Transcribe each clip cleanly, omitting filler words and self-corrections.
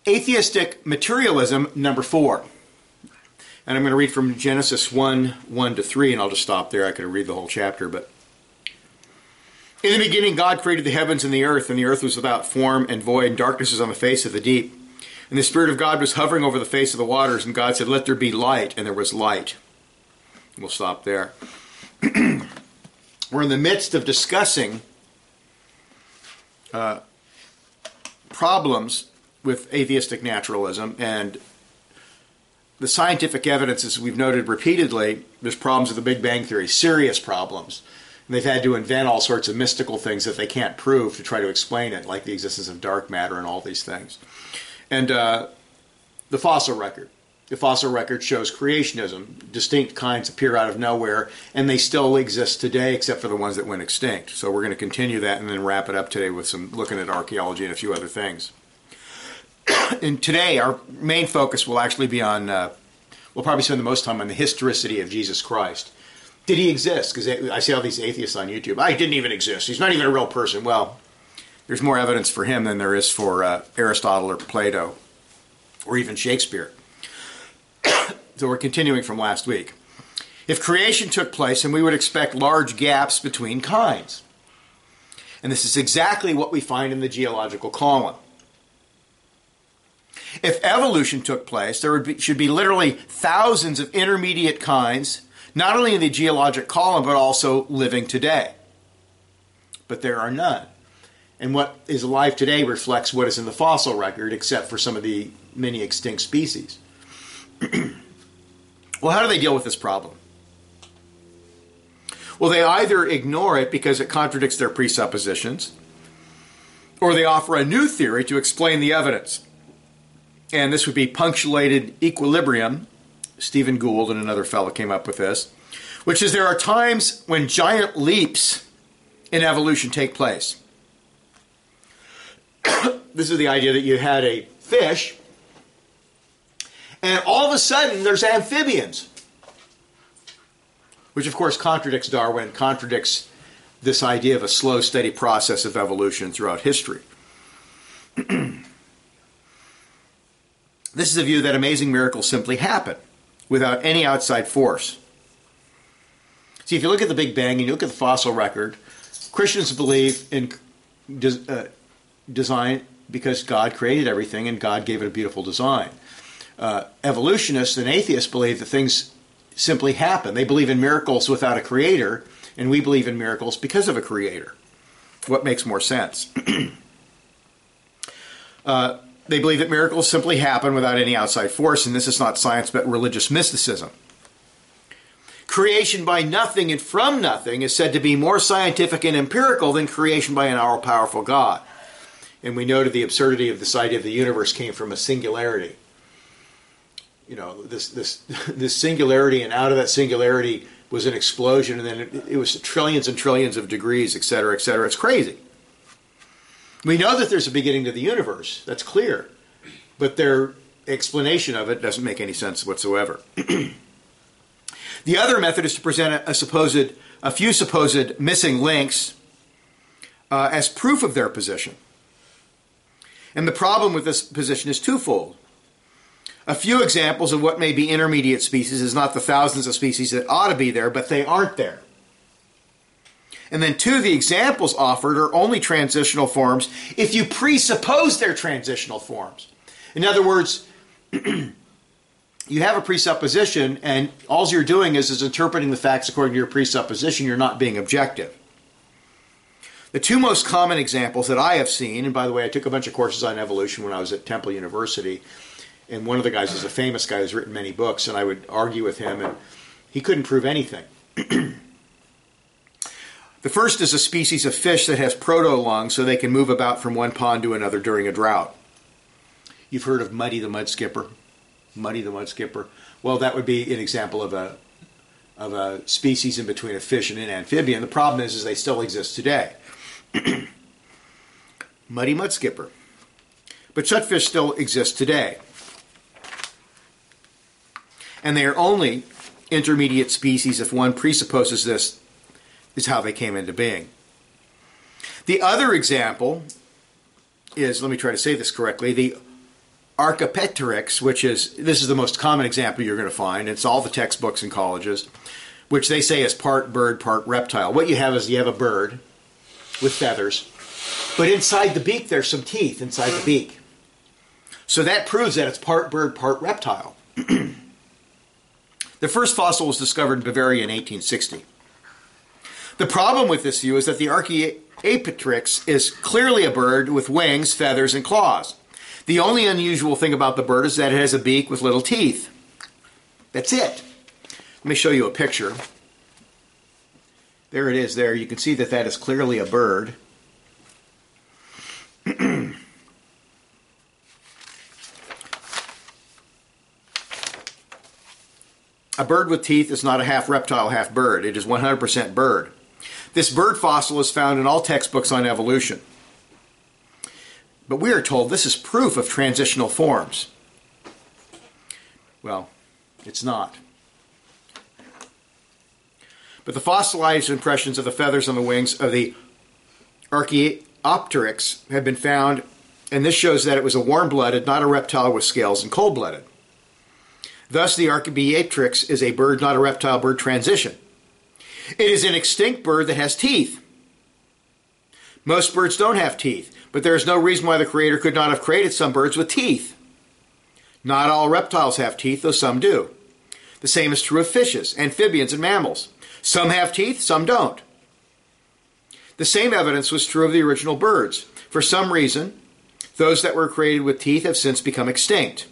Atheistic materialism, number 4. And I'm going to read from Genesis 1:1-3, and I'll just stop there. I could read the whole chapter, but in the beginning God created the heavens and the earth was without form and void, and darkness was on the face of the deep. And the Spirit of God was hovering over the face of the waters, and God said, "Let there be light," and there was light. We'll stop there. We're in the midst of discussing problems with atheistic naturalism, and the scientific evidence, as we've noted repeatedly, there's problems with the Big Bang Theory, serious problems. And they've had to invent all sorts of mystical things that they can't prove to try to explain it, like the existence of dark matter and all these things. And the fossil record. The fossil record shows creationism. Distinct kinds appear out of nowhere, and they still exist today, except for the ones that went extinct. So we're going to continue that and then wrap it up today with some looking at archaeology and a few other things. And today, our main focus will actually be on, we'll probably spend the most time on the historicity of Jesus Christ. Did he exist? Because I see all these atheists on YouTube. He didn't even exist. He's not even a real person. Well, there's more evidence for him than there is for Aristotle or Plato or even Shakespeare. So we're continuing from last week. If creation took place, then we would expect large gaps between kinds. And this is exactly what we find in the geological column. If evolution took place, there should be literally thousands of intermediate kinds, not only in the geologic column, but also living today. But there are none. And what is alive today reflects what is in the fossil record, except for some of the many extinct species. Well, how do they deal with this problem? Well, they either ignore it because it contradicts their presuppositions, or they offer a new theory to explain the evidence. And this would be punctuated equilibrium. Stephen Gould and another fellow came up with this, which is there are times when giant leaps in evolution take place. This is the idea that you had a fish, and all of a sudden there's amphibians, which of course contradicts Darwin, contradicts this idea of a slow, steady process of evolution throughout history. This is a view that amazing miracles simply happen without any outside force. See, if you look at the Big Bang and you look at the fossil record, Christians believe in design because God created everything and God gave it a beautiful design. Evolutionists and atheists believe that things simply happen. They believe in miracles without a creator, and we believe in miracles because of a creator. What makes more sense? They believe that miracles simply happen without any outside force, and this is not science but religious mysticism. Creation by nothing and from nothing is said to be more scientific and empirical than creation by an all-powerful God. And we noted the absurdity of this idea of the universe came from a singularity. You know, this singularity, and out of that singularity was an explosion, and then it was trillions and trillions of degrees, et cetera, et cetera. It's crazy. We know that there's a beginning to the universe. That's clear. But their explanation of it doesn't make any sense whatsoever. The other method is to present a few supposed missing links as proof of their position. And the problem with this position is twofold. A few examples of what may be intermediate species is not the thousands of species that ought to be there, but they aren't there. And then two, the examples offered are only transitional forms if you presuppose they're transitional forms. In other words, you have a presupposition, and all you're doing is interpreting the facts according to your presupposition. You're not being objective. The two most common examples that I have seen, and by the way, I took a bunch of courses on evolution when I was at Temple University, and one of the guys is a famous guy who's written many books, and I would argue with him, and he couldn't prove anything. The first is a species of fish that has proto-lungs so they can move about from one pond to another during a drought. You've heard of Muddy the Mud Skipper? Muddy the Mud Skipper. Well, that would be an example of a species in between a fish and an amphibian. The problem is they still exist today. Muddy Mud Skipper. But such fish still exist today. And they are only intermediate species if one presupposes this is how they came into being. The other example is, let me try to say this correctly, the Archaeopteryx, this is the most common example you're going to find. It's all the textbooks in colleges, which they say is part bird, part reptile. What you have is you have a bird with feathers, but inside the beak there's some teeth inside the beak. So that proves that it's part bird, part reptile. The first fossil was discovered in Bavaria in 1860. The problem with this view is that the Archaeopteryx is clearly a bird with wings, feathers, and claws. The only unusual thing about the bird is that it has a beak with little teeth. That's it. Let me show you a picture. There it is there. You can see that that is clearly a bird. A bird with teeth is not a half reptile, half bird. It is 100% bird. This bird fossil is found in all textbooks on evolution. But we are told this is proof of transitional forms. Well, it's not. But the fossilized impressions of the feathers on the wings of the Archaeopteryx have been found, and this shows that it was a warm-blooded, not a reptile with scales, and cold-blooded. Thus, the Archaeopteryx is a bird, not a reptile bird transition. It is an extinct bird that has teeth. Most birds don't have teeth, but there is no reason why the Creator could not have created some birds with teeth. Not all reptiles have teeth, though some do. The same is true of fishes, amphibians, and mammals. Some have teeth, some don't. The same evidence was true of the original birds. For some reason, those that were created with teeth have since become extinct.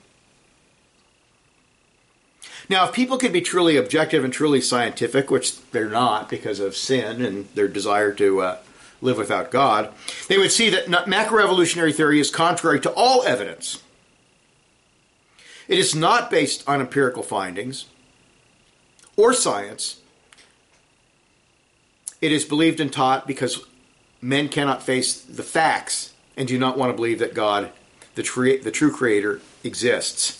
Now, if people could be truly objective and truly scientific, which they're not because of sin and their desire to live without God, they would see that macroevolutionary theory is contrary to all evidence. It is not based on empirical findings or science. It is believed and taught because men cannot face the facts and do not want to believe that God, the true Creator, exists.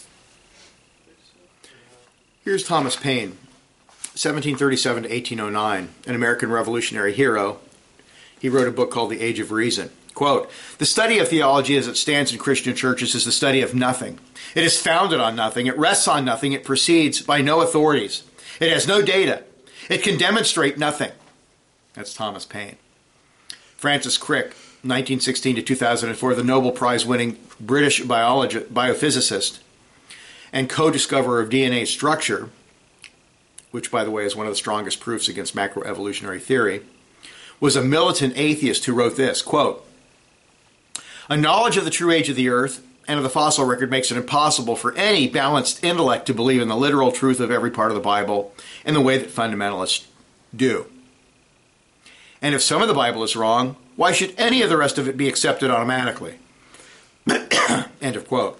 Here's Thomas Paine, 1737 to 1809, an American revolutionary hero. He wrote a book called The Age of Reason. Quote, "The study of theology as it stands in Christian churches is the study of nothing. It is founded on nothing. It rests on nothing. It proceeds by no authorities. It has no data. It can demonstrate nothing." That's Thomas Paine. Francis Crick, 1916 to 2004, the Nobel Prize-winning British biophysicist and co-discoverer of DNA structure, which, by the way, is one of the strongest proofs against macroevolutionary theory, was a militant atheist who wrote this, quote, "A knowledge of the true age of the earth and of the fossil record makes it impossible for any balanced intellect to believe in the literal truth of every part of the Bible in the way that fundamentalists do. And if some of the Bible is wrong, why should any of the rest of it be accepted automatically?" End of quote.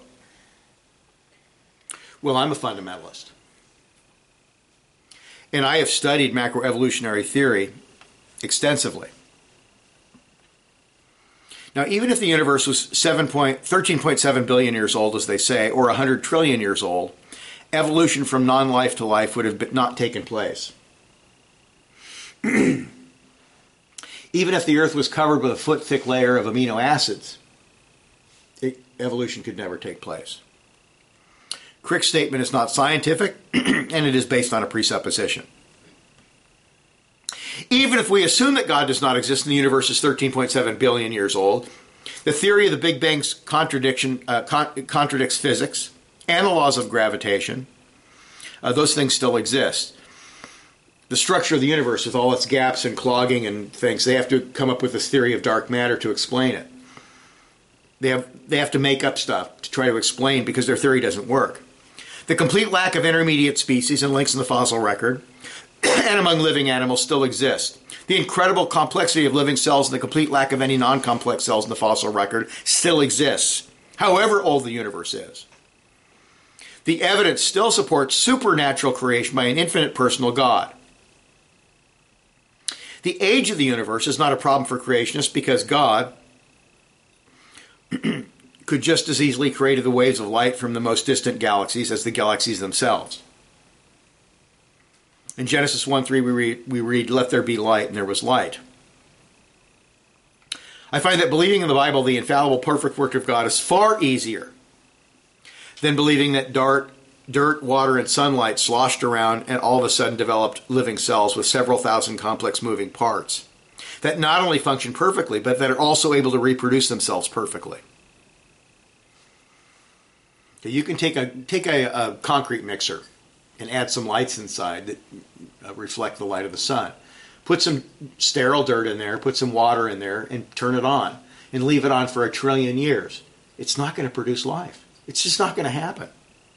Well, I'm a fundamentalist. And I have studied macroevolutionary theory extensively. Now, even if the universe was 13.7 billion years old, as they say, or 100 trillion years old, evolution from non-life to life would have not taken place. Even if the Earth was covered with a foot-thick layer of amino acids, evolution could never take place. Crick's statement is not scientific, and it is based on a presupposition. Even if we assume that God does not exist and the universe is 13.7 billion years old, the theory of the Big Bang's contradicts physics and the laws of gravitation. Those things still exist. The structure of the universe, with all its gaps and clogging and things, they have to come up with this theory of dark matter to explain it. They have to make up stuff to try to explain because their theory doesn't work. The complete lack of intermediate species and links in the fossil record and among living animals still exist. The incredible complexity of living cells and the complete lack of any non-complex cells in the fossil record still exists, however old the universe is. The evidence still supports supernatural creation by an infinite personal God. The age of the universe is not a problem for creationists because God could just as easily create the waves of light from the most distant galaxies as the galaxies themselves. In Genesis 1:3 we read, "Let there be light," and there was light. I find that believing in the Bible, the infallible, perfect work of God, is far easier then believing that dirt, water, and sunlight sloshed around and all of a sudden developed living cells with several thousand complex moving parts that not only function perfectly, but that are also able to reproduce themselves perfectly. So you can take a concrete mixer and add some lights inside that reflect the light of the sun. Put some sterile dirt in there, put some water in there, and turn it on. And leave it on for 1 trillion years. It's not going to produce life. It's just not going to happen.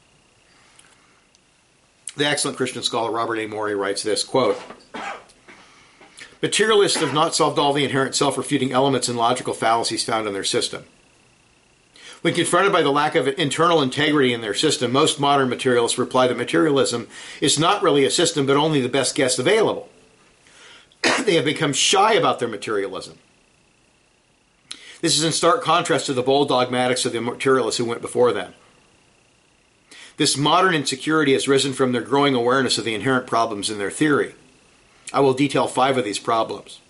The excellent Christian scholar Robert A. Morey writes this, quote, "Materialists have not solved all the inherent self-refuting elements and logical fallacies found in their system. When confronted by the lack of internal integrity in their system, most modern materialists reply that materialism is not really a system, but only the best guess available. They have become shy about their materialism. This is in stark contrast to the bold dogmatics of the materialists who went before them. This modern insecurity has risen from their growing awareness of the inherent problems in their theory. I will detail 5 of these problems.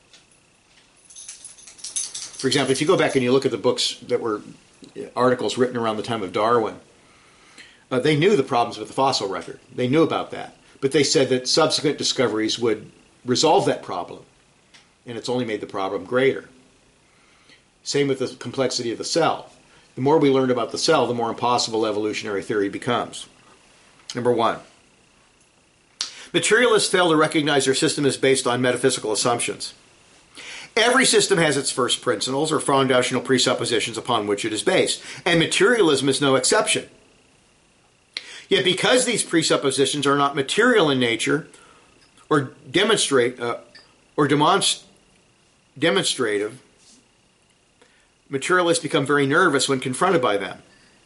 For example, if you go back and you look at the books that were articles written around the time of Darwin, they knew the problems with the fossil record. They knew about that. But they said that subsequent discoveries would resolve that problem. And it's only made the problem greater. Same with the complexity of the cell. The more we learn about the cell, the more impossible evolutionary theory becomes. Number 1. Materialists fail to recognize their system is based on metaphysical assumptions. Every system has its first principles or foundational presuppositions upon which it is based, and materialism is no exception. Yet because these presuppositions are not material in nature or demonstrative, materialists become very nervous when confronted by them.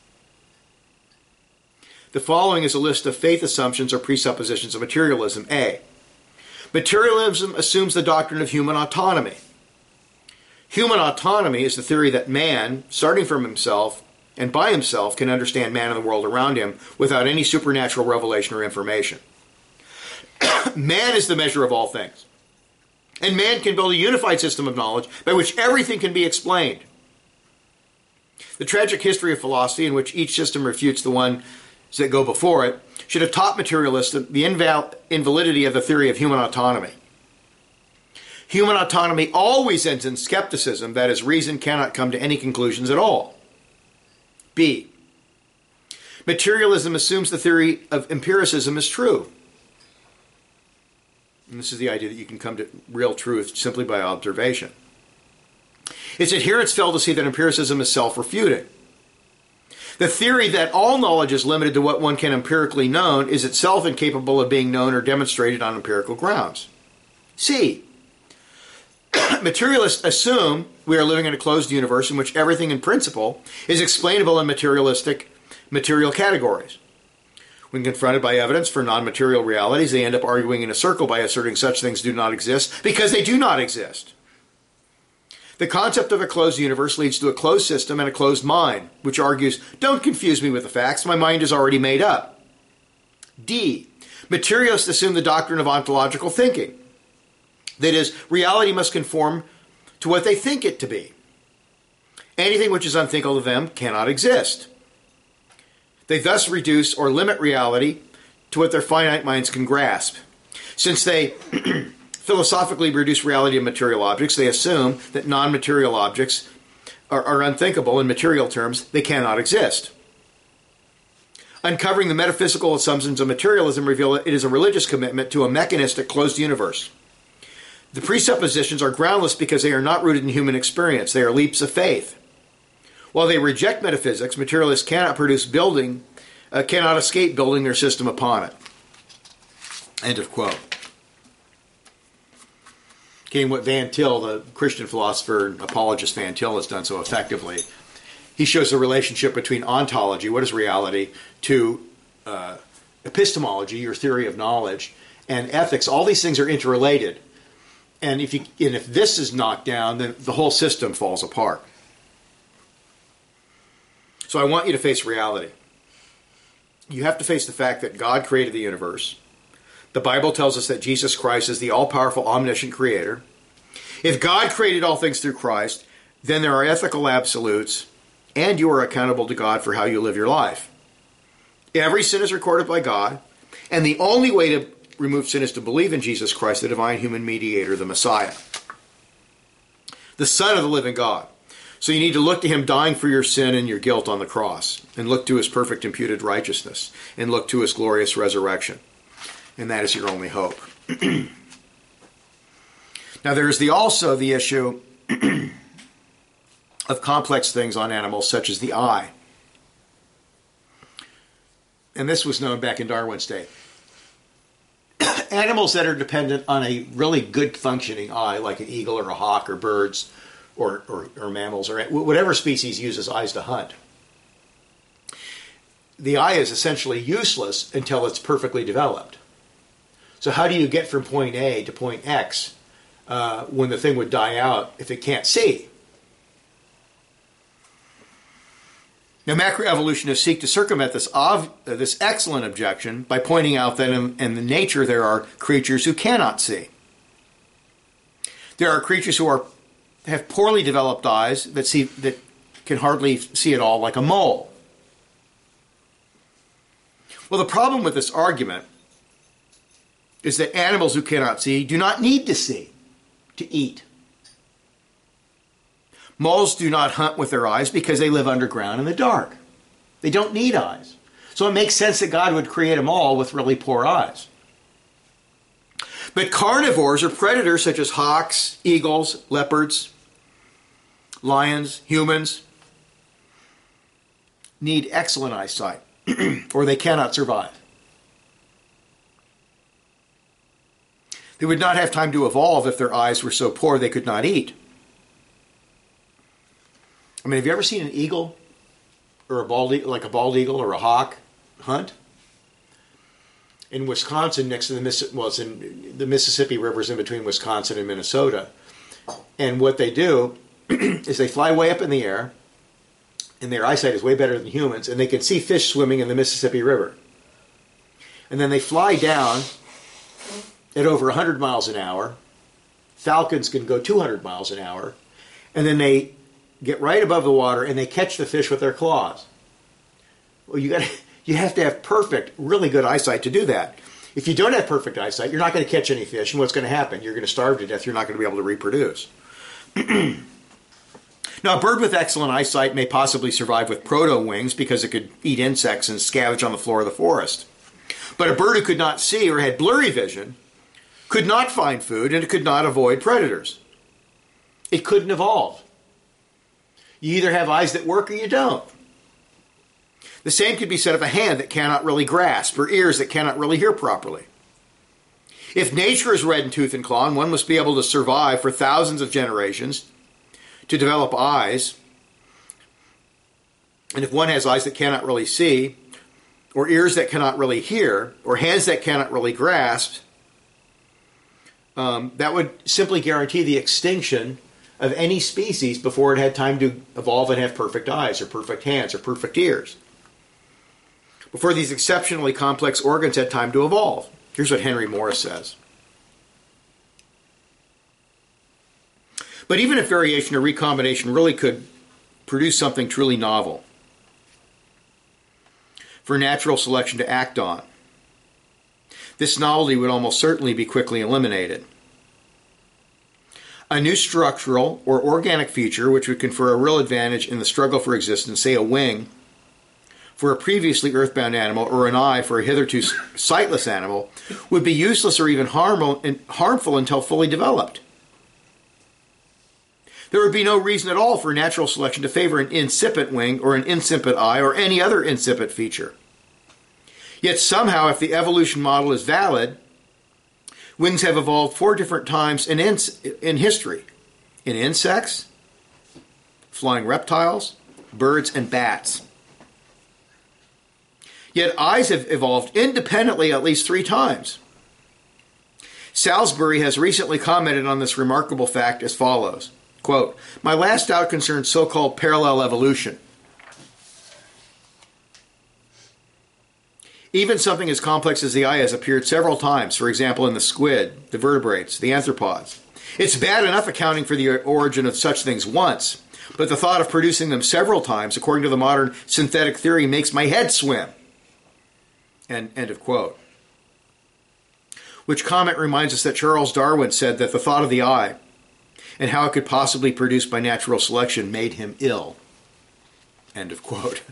The following is a list of faith assumptions or presuppositions of materialism. A. Materialism assumes the doctrine of human autonomy. Human autonomy is the theory that man, starting from himself and by himself, can understand man and the world around him without any supernatural revelation or information. Man is the measure of all things. And man can build a unified system of knowledge by which everything can be explained. The tragic history of philosophy, in which each system refutes the ones that go before it, should have taught materialists the invalidity of the theory of human autonomy. Human autonomy always ends in skepticism, that is, reason cannot come to any conclusions at all. B. Materialism assumes the theory of empiricism is true. And this is the idea that you can come to real truth simply by observation. Its adherents fail to see that empiricism is self-refuting. The theory that all knowledge is limited to what one can empirically know is itself incapable of being known or demonstrated on empirical grounds. C. Materialists assume we are living in a closed universe in which everything in principle is explainable in material categories. When confronted by evidence for non-material realities, they end up arguing in a circle by asserting such things do not exist because they do not exist. The concept of a closed universe leads to a closed system and a closed mind, which argues, don't confuse me with the facts, my mind is already made up. D. Materialists assume the doctrine of ontological thinking. That is, reality must conform to what they think it to be. Anything which is unthinkable to them cannot exist. They thus reduce or limit reality to what their finite minds can grasp. Since they philosophically reduce reality to material objects, they assume that non-material objects are unthinkable in material terms. They cannot exist. Uncovering the metaphysical assumptions of materialism reveal that it is a religious commitment to a mechanistic closed universe. The presuppositions are groundless because they are not rooted in human experience. They are leaps of faith. While they reject metaphysics, materialists cannot escape building their system upon it. End of quote. Okay, what Van Til, the Christian philosopher and apologist Van Til, has done so effectively, he shows the relationship between ontology, what is reality, to epistemology, your theory of knowledge, and ethics. All these things are interrelated. And if this is knocked down, then the whole system falls apart. So I want you to face reality. You have to face the fact that God created the universe. The Bible tells us that Jesus Christ is the all-powerful, omniscient creator. If God created all things through Christ, then there are ethical absolutes, and you are accountable to God for how you live your life. Every sin is recorded by God, and the only way to remove sin is to believe in Jesus Christ, the divine human mediator, the Messiah, the Son of the living God. So you need to look to him dying for your sin and your guilt on the cross, and look to his perfect imputed righteousness, and look to his glorious resurrection. And that is your only hope. Now there is also the issue of complex things on animals, such as the eye. And this was known back in Darwin's day. Animals that are dependent on a really good functioning eye, like an eagle or a hawk or birds or mammals or whatever species uses eyes to hunt. The eye is essentially useless until it's perfectly developed. So how do you get from point A to point X when the thing would die out if it can't see? Now, macroevolutionists seek to circumvent this excellent objection by pointing out that in the nature there are creatures who cannot see. There are creatures who have poorly developed eyes that can hardly see at all, like a mole. Well, the problem with this argument is that animals who cannot see do not need to see to eat. Moles do not hunt with their eyes because they live underground in the dark. They don't need eyes. So it makes sense that God would create a mole with really poor eyes. But carnivores or predators such as hawks, eagles, leopards, lions, humans need excellent eyesight or they cannot survive. They would not have time to evolve if their eyes were so poor they could not eat. I mean, have you ever seen an eagle or a bald eagle or a hawk hunt? In Wisconsin, next to the Mississippi River's in between Wisconsin and Minnesota. And what they do is they fly way up in the air, and their eyesight is way better than humans, and they can see fish swimming in the Mississippi River. And then they fly down at over 100 miles an hour. Falcons can go 200 miles an hour. And then they get right above the water and they catch the fish with their claws. Well, you have to have perfect, really good eyesight to do that. If you don't have perfect eyesight, you're not going to catch any fish, and what's going to happen? You're going to starve to death. You're not going to be able to reproduce. Now, a bird with excellent eyesight may possibly survive with proto-wings because it could eat insects and scavenge on the floor of the forest. But a bird who could not see or had blurry vision could not find food, and it could not avoid predators. It couldn't evolve. You either have eyes that work or you don't. The same could be said of a hand that cannot really grasp or ears that cannot really hear properly. If nature is red in tooth and claw, and one must be able to survive for thousands of generations to develop eyes, and if one has eyes that cannot really see, or ears that cannot really hear, or hands that cannot really grasp, that would simply guarantee the extinction of any species before it had time to evolve and have perfect eyes or perfect hands or perfect ears. Before these exceptionally complex organs had time to evolve. Here's what Henry Morris says. But even if variation or recombination really could produce something truly novel for natural selection to act on, this novelty would almost certainly be quickly eliminated. A new structural or organic feature which would confer a real advantage in the struggle for existence, say a wing for a previously earthbound animal or an eye for a hitherto sightless animal, would be useless or even harmful until fully developed. There would be no reason at all for natural selection to favor an insipid wing or an insipid eye or any other insipid feature. Yet somehow, if the evolution model is valid, wings have evolved 4 different times in history. In insects, flying reptiles, birds, and bats. Yet eyes have evolved independently at least 3 times. Salisbury has recently commented on this remarkable fact as follows, quote, "My last doubt concerns so-called parallel evolution. Even something as complex as the eye has appeared several times, for example in the squid, the vertebrates, the arthropods. It's bad enough accounting for the origin of such things once, but the thought of producing them several times, according to the modern synthetic theory, makes my head swim. End of quote. Which comment reminds us that Charles Darwin said that the thought of the eye and how it could possibly produce by natural selection made him ill. End of quote.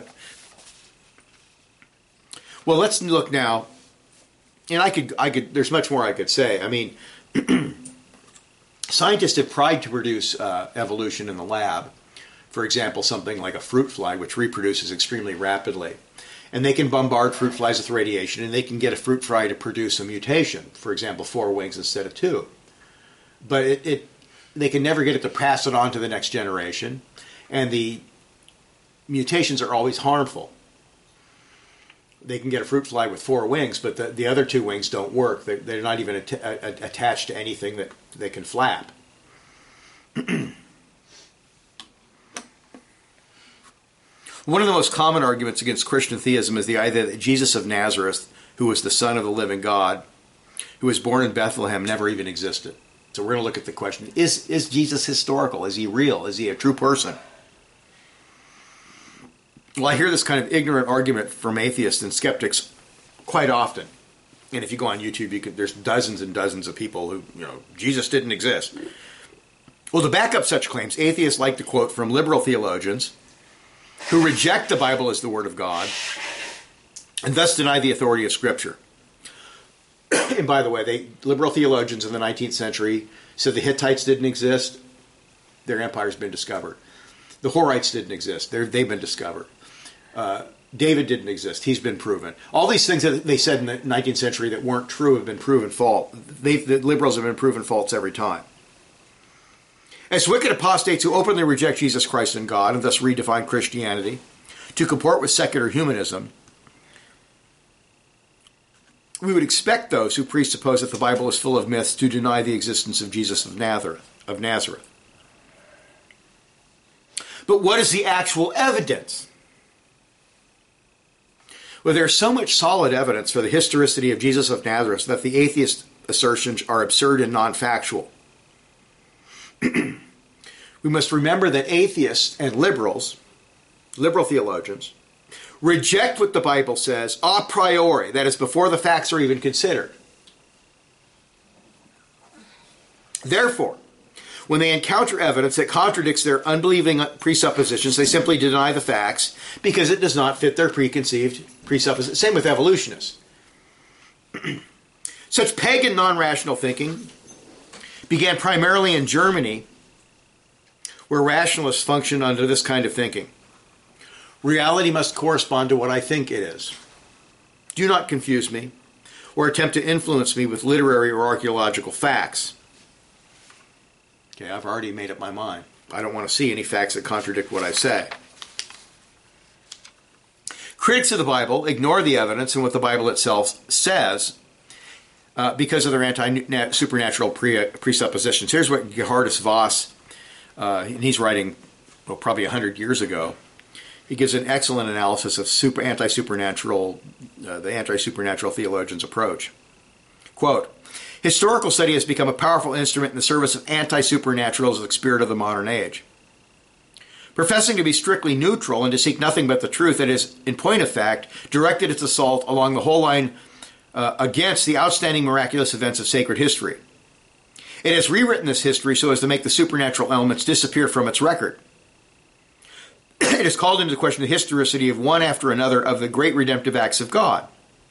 Well, let's look now, and I could. There's much more I could say. I mean, scientists have tried to produce evolution in the lab. For example, something like a fruit fly, which reproduces extremely rapidly. And they can bombard fruit flies with radiation, and they can get a fruit fly to produce a mutation. For example, 4 wings instead of 2. But they can never get it to pass it on to the next generation. And the mutations are always harmful. They can get a fruit fly with 4 wings, but the other 2 wings don't work. They're not even attached to anything that they can flap. One of the most common arguments against Christian theism is the idea that Jesus of Nazareth, who was the Son of the living God, who was born in Bethlehem, never even existed. So we're going to look at the question, is Jesus historical? Is he real? Is he a true person? Well, I hear this kind of ignorant argument from atheists and skeptics quite often. And if you go on YouTube, there's dozens and dozens of people who, Jesus didn't exist. Well, to back up such claims, atheists like to quote from liberal theologians who reject the Bible as the Word of God and thus deny the authority of Scripture. And by the way, liberal theologians in the 19th century said the Hittites didn't exist. Their empire's been discovered. The Horites didn't exist. They've been discovered. David didn't exist. He's been proven. All these things that they said in the 19th century that weren't true have been proven false. The liberals have been proven false every time. As wicked apostates who openly reject Jesus Christ and God and thus redefine Christianity to comport with secular humanism, we would expect those who presuppose that the Bible is full of myths to deny the existence of Jesus of Nazareth. But what is the actual evidence? Well, there's so much solid evidence for the historicity of Jesus of Nazareth that the atheist assertions are absurd and non-factual. We must remember that atheists and liberal theologians, reject what the Bible says a priori, that is, before the facts are even considered. Therefore, when they encounter evidence that contradicts their unbelieving presuppositions, they simply deny the facts because it does not fit their preconceived presuppositions. Same with evolutionists. Such pagan non-rational thinking began primarily in Germany, where rationalists function under this kind of thinking. Reality must correspond to what I think it is. Do not confuse me or attempt to influence me with literary or archaeological facts. Okay, I've already made up my mind. I don't want to see any facts that contradict what I say. Critics of the Bible ignore the evidence and what the Bible itself says because of their anti-supernatural presuppositions. Here's what Gerhardus Voss, and he's writing probably 100 years ago. He gives an excellent analysis of the anti-supernatural theologian's approach. Quote, historical study has become a powerful instrument in the service of anti-supernaturalistic spirit of the modern age. Professing to be strictly neutral and to seek nothing but the truth, it has, in point of fact, directed its assault along the whole line against the outstanding miraculous events of sacred history. It has rewritten this history so as to make the supernatural elements disappear from its record. It has called into question the historicity of one after another of the great redemptive acts of God.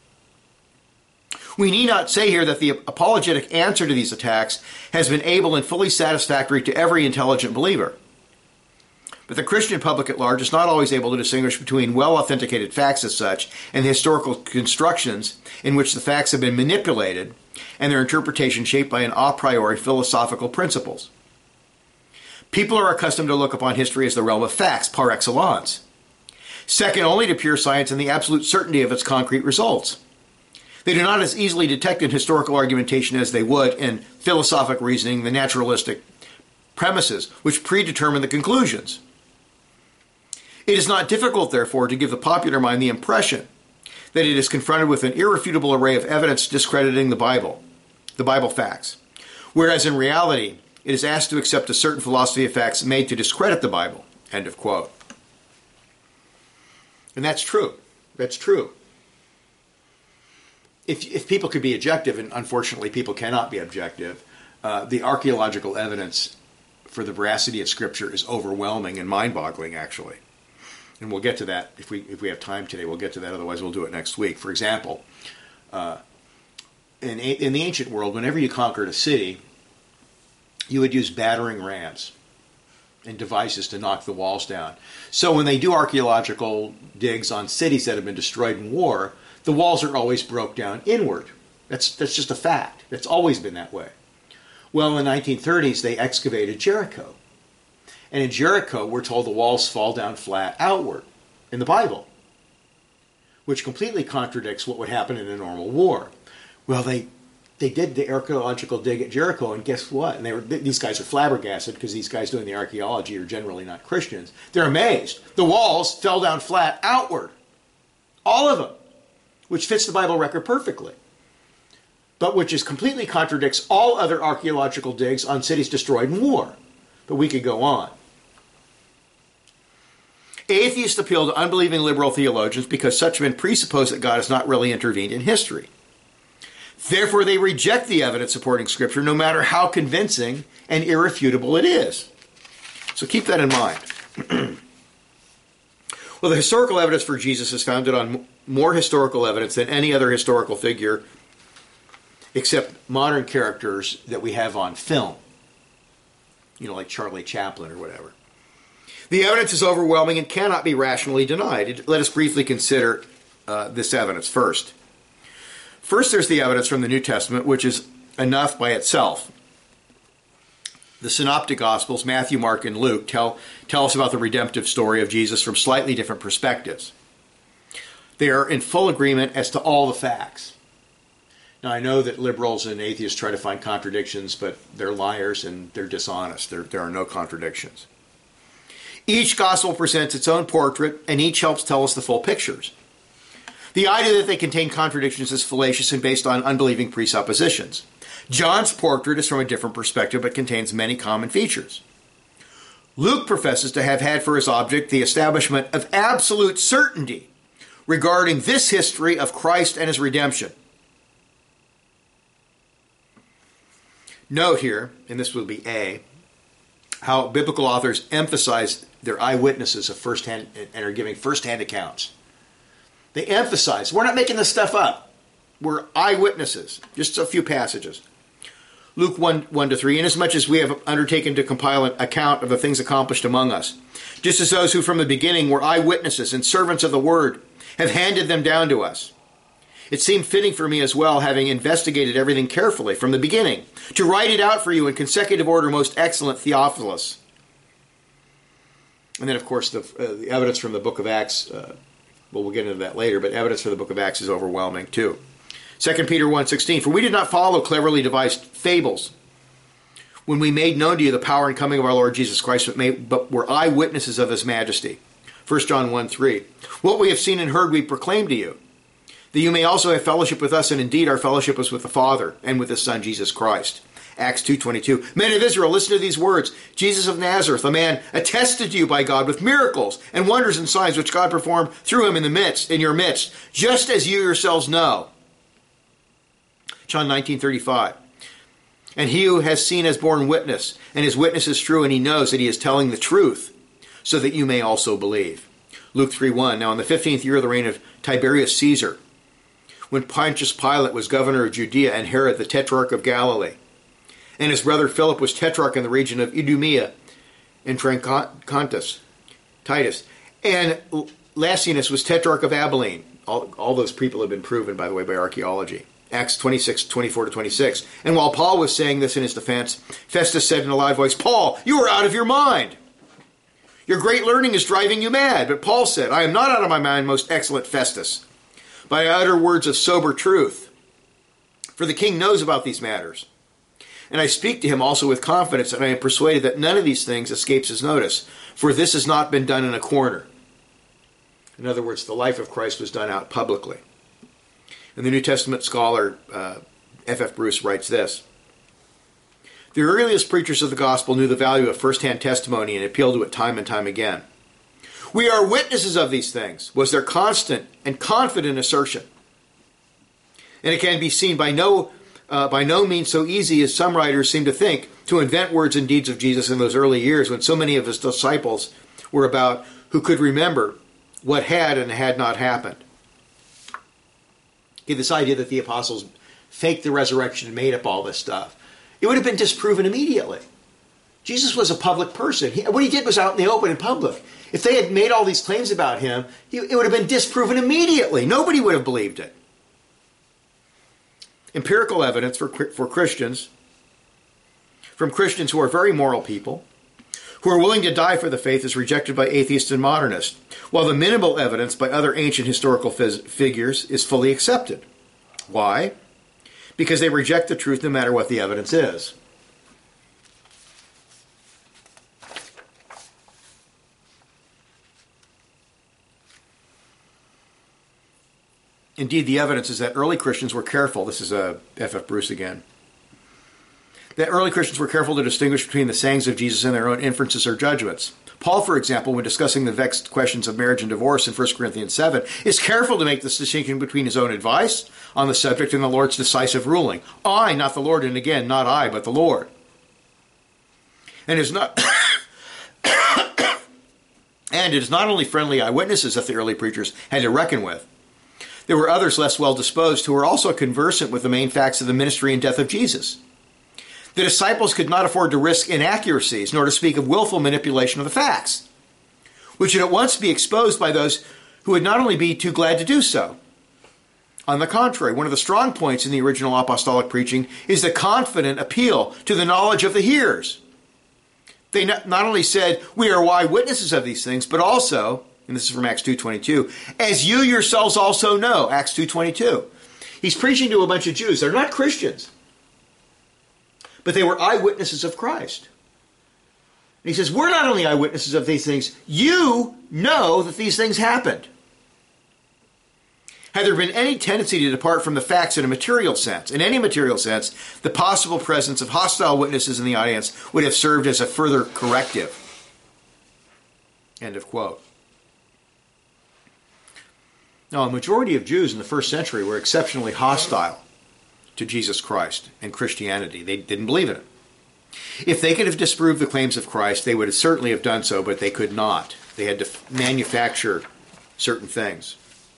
We need not say here that the apologetic answer to these attacks has been able and fully satisfactory to every intelligent believer. But the Christian public at large is not always able to distinguish between well-authenticated facts as such and the historical constructions in which the facts have been manipulated and their interpretation shaped by an a priori philosophical principles. People are accustomed to look upon history as the realm of facts par excellence, second only to pure science and the absolute certainty of its concrete results. They do not as easily detect in historical argumentation as they would in philosophic reasoning the naturalistic premises which predetermine the conclusions. It is not difficult, therefore, to give the popular mind the impression that it is confronted with an irrefutable array of evidence discrediting the Bible facts, whereas in reality, it is asked to accept a certain philosophy of facts made to discredit the Bible. End of quote. And that's true. That's true. if people could be objective, and unfortunately people cannot be objective, the archaeological evidence for the veracity of Scripture is overwhelming and mind-boggling, actually. And we'll get to that if we have time today. We'll get to that. Otherwise, we'll do it next week. For example, in the ancient world, whenever you conquered a city, you would use battering rams and devices to knock the walls down. So when they do archaeological digs on cities that have been destroyed in war, the walls are always broke down inward. That's just a fact. That's always been that way. Well, in the 1930s, they excavated Jericho. And in Jericho, we're told the walls fall down flat outward in the Bible, which completely contradicts what would happen in a normal war. Well, they did the archaeological dig at Jericho, and guess what? And these guys are flabbergasted because these guys doing the archaeology are generally not Christians. They're amazed. The walls fell down flat outward. All of them, which fits the Bible record perfectly, but which is completely contradicts all other archaeological digs on cities destroyed in war. But we could go on. Atheists appeal to unbelieving liberal theologians because such men presuppose that God has not really intervened in history. Therefore, they reject the evidence supporting Scripture, no matter how convincing and irrefutable it is. So keep that in mind. Well, the historical evidence for Jesus is founded on more historical evidence than any other historical figure, except modern characters that we have on film. You know, like Charlie Chaplin or whatever. The evidence is overwhelming and cannot be rationally denied. Let us briefly consider this evidence first. First, there's the evidence from the New Testament, which is enough by itself. The Synoptic Gospels, Matthew, Mark, and Luke, tell us about the redemptive story of Jesus from slightly different perspectives. They are in full agreement as to all the facts. Now, I know that liberals and atheists try to find contradictions, but they're liars and they're dishonest. There are no contradictions. Each gospel presents its own portrait, and each helps tell us the full pictures. The idea that they contain contradictions is fallacious and based on unbelieving presuppositions. John's portrait is from a different perspective, but contains many common features. Luke professes to have had for his object the establishment of absolute certainty regarding this history of Christ and his redemption. Note here, and this will be A, how biblical authors emphasize their eyewitnesses of firsthand and are giving firsthand accounts. They emphasize, we're not making this stuff up. We're eyewitnesses. Just a few passages. Luke 1-3, inasmuch as we have undertaken to compile an account of the things accomplished among us, just as those who from the beginning were eyewitnesses and servants of the word have handed them down to us. It seemed fitting for me as well, having investigated everything carefully from the beginning, to write it out for you in consecutive order, most excellent Theophilus. And then, of course, the evidence from the book of Acts, we'll get into that later, but evidence from the book of Acts is overwhelming too. 2 Peter 1:16, for we did not follow cleverly devised fables when we made known to you the power and coming of our Lord Jesus Christ, but were eyewitnesses of his majesty. 1 John 1:3, what we have seen and heard we proclaim to you, that you may also have fellowship with us, and indeed our fellowship is with the Father and with his Son, Jesus Christ. Acts 2:22, men of Israel, listen to these words. Jesus of Nazareth, a man attested to you by God with miracles and wonders and signs which God performed through him in your midst, just as you yourselves know. John 19:35, and he who has seen has borne witness, and his witness is true, and he knows that he is telling the truth, so that you may also believe. Luke 3:1, now in the 15th year of the reign of Tiberius Caesar, when Pontius Pilate was governor of Judea and Herod the tetrarch of Galilee, and his brother Philip was tetrarch in the region of Idumea and Trachonitis, Titus, and Lasianus was tetrarch of Abilene. All those people have been proven, by the way, by archaeology. Acts 26:24-26. And while Paul was saying this in his defense, Festus said in a loud voice, Paul, you are out of your mind. Your great learning is driving you mad. But Paul said, I am not out of my mind, most excellent Festus, but I utter words of sober truth. For the king knows about these matters. And I speak to him also with confidence, and I am persuaded that none of these things escapes his notice, for this has not been done in a corner. In other words, the life of Christ was done out publicly. And the New Testament scholar F.F. Bruce writes this, the earliest preachers of the gospel knew the value of first-hand testimony and appealed to it time and time again. We are witnesses of these things, was their constant and confident assertion. And it can be seen by no means so easy as some writers seem to think to invent words and deeds of Jesus in those early years when so many of his disciples were about who could remember what had and had not happened. Okay, this idea that the apostles faked the resurrection and made up all this stuff, it would have been disproven immediately. Jesus was a public person. What he did was out in the open in public. If they had made all these claims about him, it would have been disproven immediately. Nobody would have believed it. Empirical evidence for Christians, from Christians who are very moral people, who are willing to die for the faith, is rejected by atheists and modernists, while the minimal evidence by other ancient historical figures is fully accepted. Why? Because they reject the truth no matter what the evidence is. Indeed, the evidence is that early Christians were careful. This is F.F. Bruce again. That early Christians were careful to distinguish between the sayings of Jesus and their own inferences or judgments. Paul, for example, when discussing the vexed questions of marriage and divorce in 1 Corinthians 7, is careful to make this distinction between his own advice on the subject and the Lord's decisive ruling. I, not the Lord, and again, not I, but the Lord. And it is not... and it is not only friendly eyewitnesses that the early preachers had to reckon with. There were others less well disposed who were also conversant with the main facts of the ministry and death of Jesus. The disciples could not afford to risk inaccuracies, nor to speak of willful manipulation of the facts, which would at once be exposed by those who would not only be too glad to do so. On the contrary, one of the strong points in the original apostolic preaching is the confident appeal to the knowledge of the hearers. They not only said, "We are eyewitnesses of these things," but also, and this is from Acts 2:22, "as you yourselves also know," Acts 2:22. He's preaching to a bunch of Jews. They're not Christians, but they were eyewitnesses of Christ. And he says, we're not only eyewitnesses of these things, you know that these things happened. Had there been any tendency to depart from the facts in a material sense, in any material sense, the possible presence of hostile witnesses in the audience would have served as a further corrective. End of quote. Now, a majority of Jews in the first century were exceptionally hostile to Jesus Christ and Christianity. They didn't believe in it. If they could have disproved the claims of Christ, they would certainly have done so, but they could not. They had to manufacture certain things.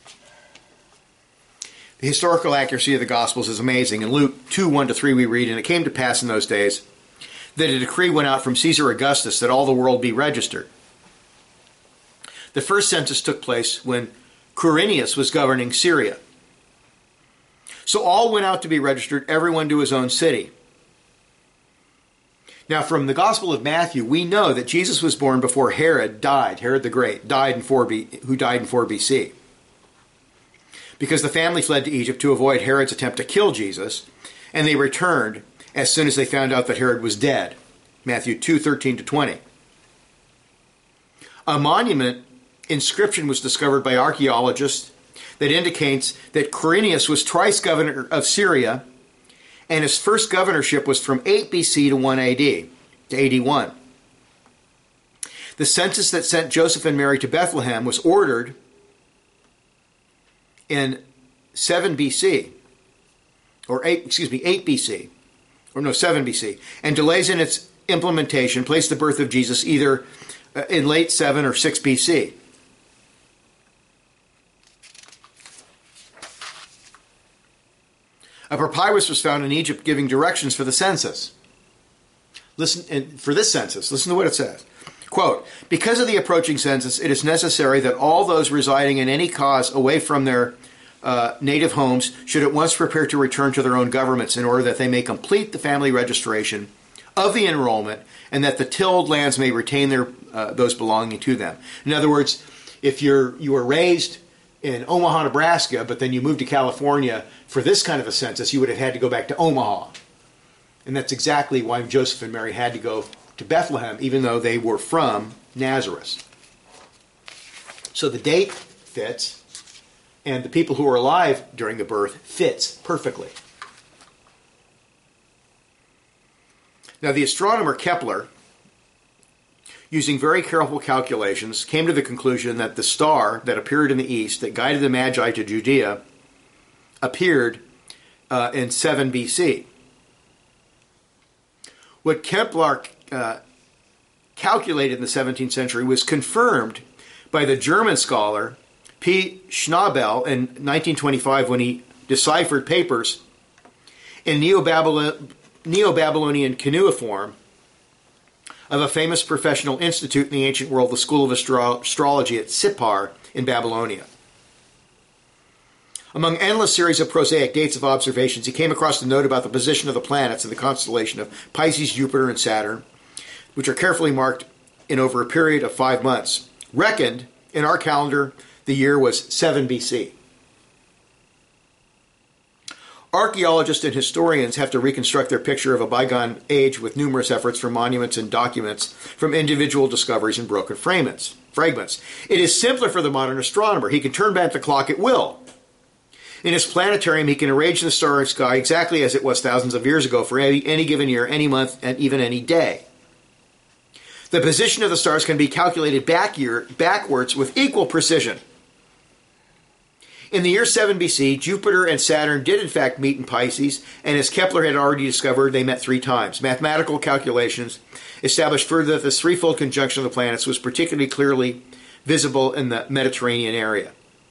The historical accuracy of the Gospels is amazing. In Luke 2:1-3 we read, "And it came to pass in those days that a decree went out from Caesar Augustus that all the world be registered." The first census took place when Quirinius was governing Syria. So all went out to be registered, everyone to his own city. Now, from the Gospel of Matthew, we know that Jesus was born before Herod died. Herod the Great died in 4 BC. Because the family fled to Egypt to avoid Herod's attempt to kill Jesus, and they returned as soon as they found out that Herod was dead. Matthew 2:13-20. A monument inscription was discovered by archaeologists that indicates that Quirinius was twice governor of Syria, and his first governorship was from 8 BC to 1 AD, to 81. The census that sent Joseph and Mary to Bethlehem was ordered in 7 BC, or 8 BC, or no, 7 BC, and delays in its implementation placed the birth of Jesus either in late 7 or 6 BC. A papyrus was found in Egypt giving directions for the census. Listen to what it says. Quote, "Because of the approaching census, it is necessary that all those residing in any cause away from their native homes should at once prepare to return to their own governments in order that they may complete the family registration of the enrollment and that the tilled lands may retain those belonging to them." In other words, if you were raised in Omaha, Nebraska, but then you moved to California for this kind of a census, you would have had to go back to Omaha. And that's exactly why Joseph and Mary had to go to Bethlehem, even though they were from Nazareth. So the date fits, and the people who were alive during the birth fits perfectly. Now, the astronomer Kepler, using very careful calculations, came to the conclusion that the star that appeared in the east that guided the Magi to Judea appeared in 7 BC. What Kepler calculated in the 17th century was confirmed by the German scholar P. Schnabel in 1925 when he deciphered papers in Neo-Babylonian cuneiform of a famous professional institute in the ancient world, the School of Astrology at Sippar in Babylonia. Among endless series of prosaic dates of observations, he came across the note about the position of the planets in the constellation of Pisces, Jupiter, and Saturn, which are carefully marked in over a period of 5 months. Reckoned, in our calendar, the year was 7 BC. Archaeologists and historians have to reconstruct their picture of a bygone age with numerous efforts from monuments and documents from individual discoveries and broken fragments. It is simpler for the modern astronomer. He can turn back the clock at will. In his planetarium, he can arrange the starry sky exactly as it was thousands of years ago for any given year, any month, and even any day. The position of the stars can be calculated backwards with equal precision. In the year 7 BC, Jupiter and Saturn did in fact meet in Pisces, and as Kepler had already discovered, they met 3 times. Mathematical calculations established further that this threefold conjunction of the planets was particularly clearly visible in the Mediterranean area.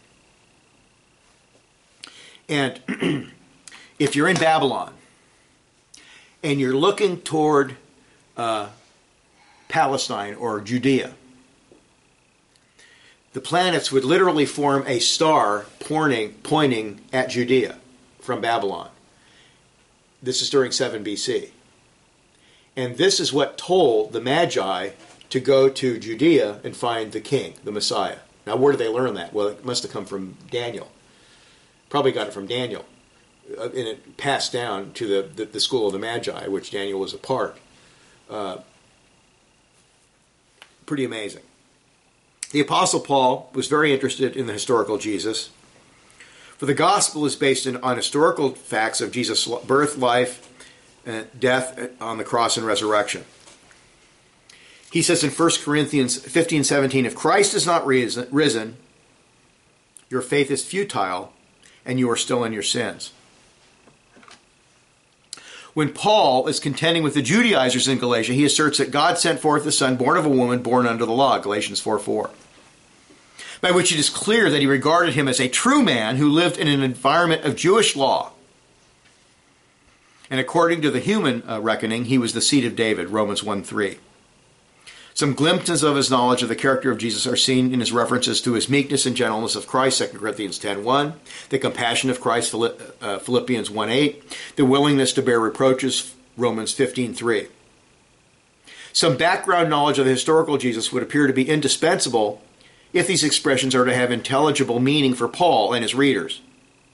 And if you're in Babylon and you're looking toward Palestine or Judea, the planets would literally form a star pointing at Judea from Babylon. This is during 7 BC. And this is what told the Magi to go to Judea and find the king, the Messiah. Now, where did they learn that? Well, it must have come from Daniel. Probably got it from Daniel. And it passed down to the school of the Magi, which Daniel was a part. Pretty amazing. The Apostle Paul was very interested in the historical Jesus, for the gospel is based on historical facts of Jesus' birth, life, death on the cross, and resurrection. He says in 1 Corinthians 15:17, if Christ is not risen, your faith is futile, and you are still in your sins. When Paul is contending with the Judaizers in Galatia, he asserts that God sent forth the Son born of a woman, born under the law, Galatians 4:4. By which it is clear that he regarded him as a true man who lived in an environment of Jewish law. And according to the human reckoning, he was the seed of David, Romans 1:3. Some glimpses of his knowledge of the character of Jesus are seen in his references to his meekness and gentleness of Christ, 2 Corinthians 10:1, the compassion of Christ, Philippians 1:8, the willingness to bear reproaches, Romans 15:3. Some background knowledge of the historical Jesus would appear to be indispensable if these expressions are to have intelligible meaning for Paul and his readers.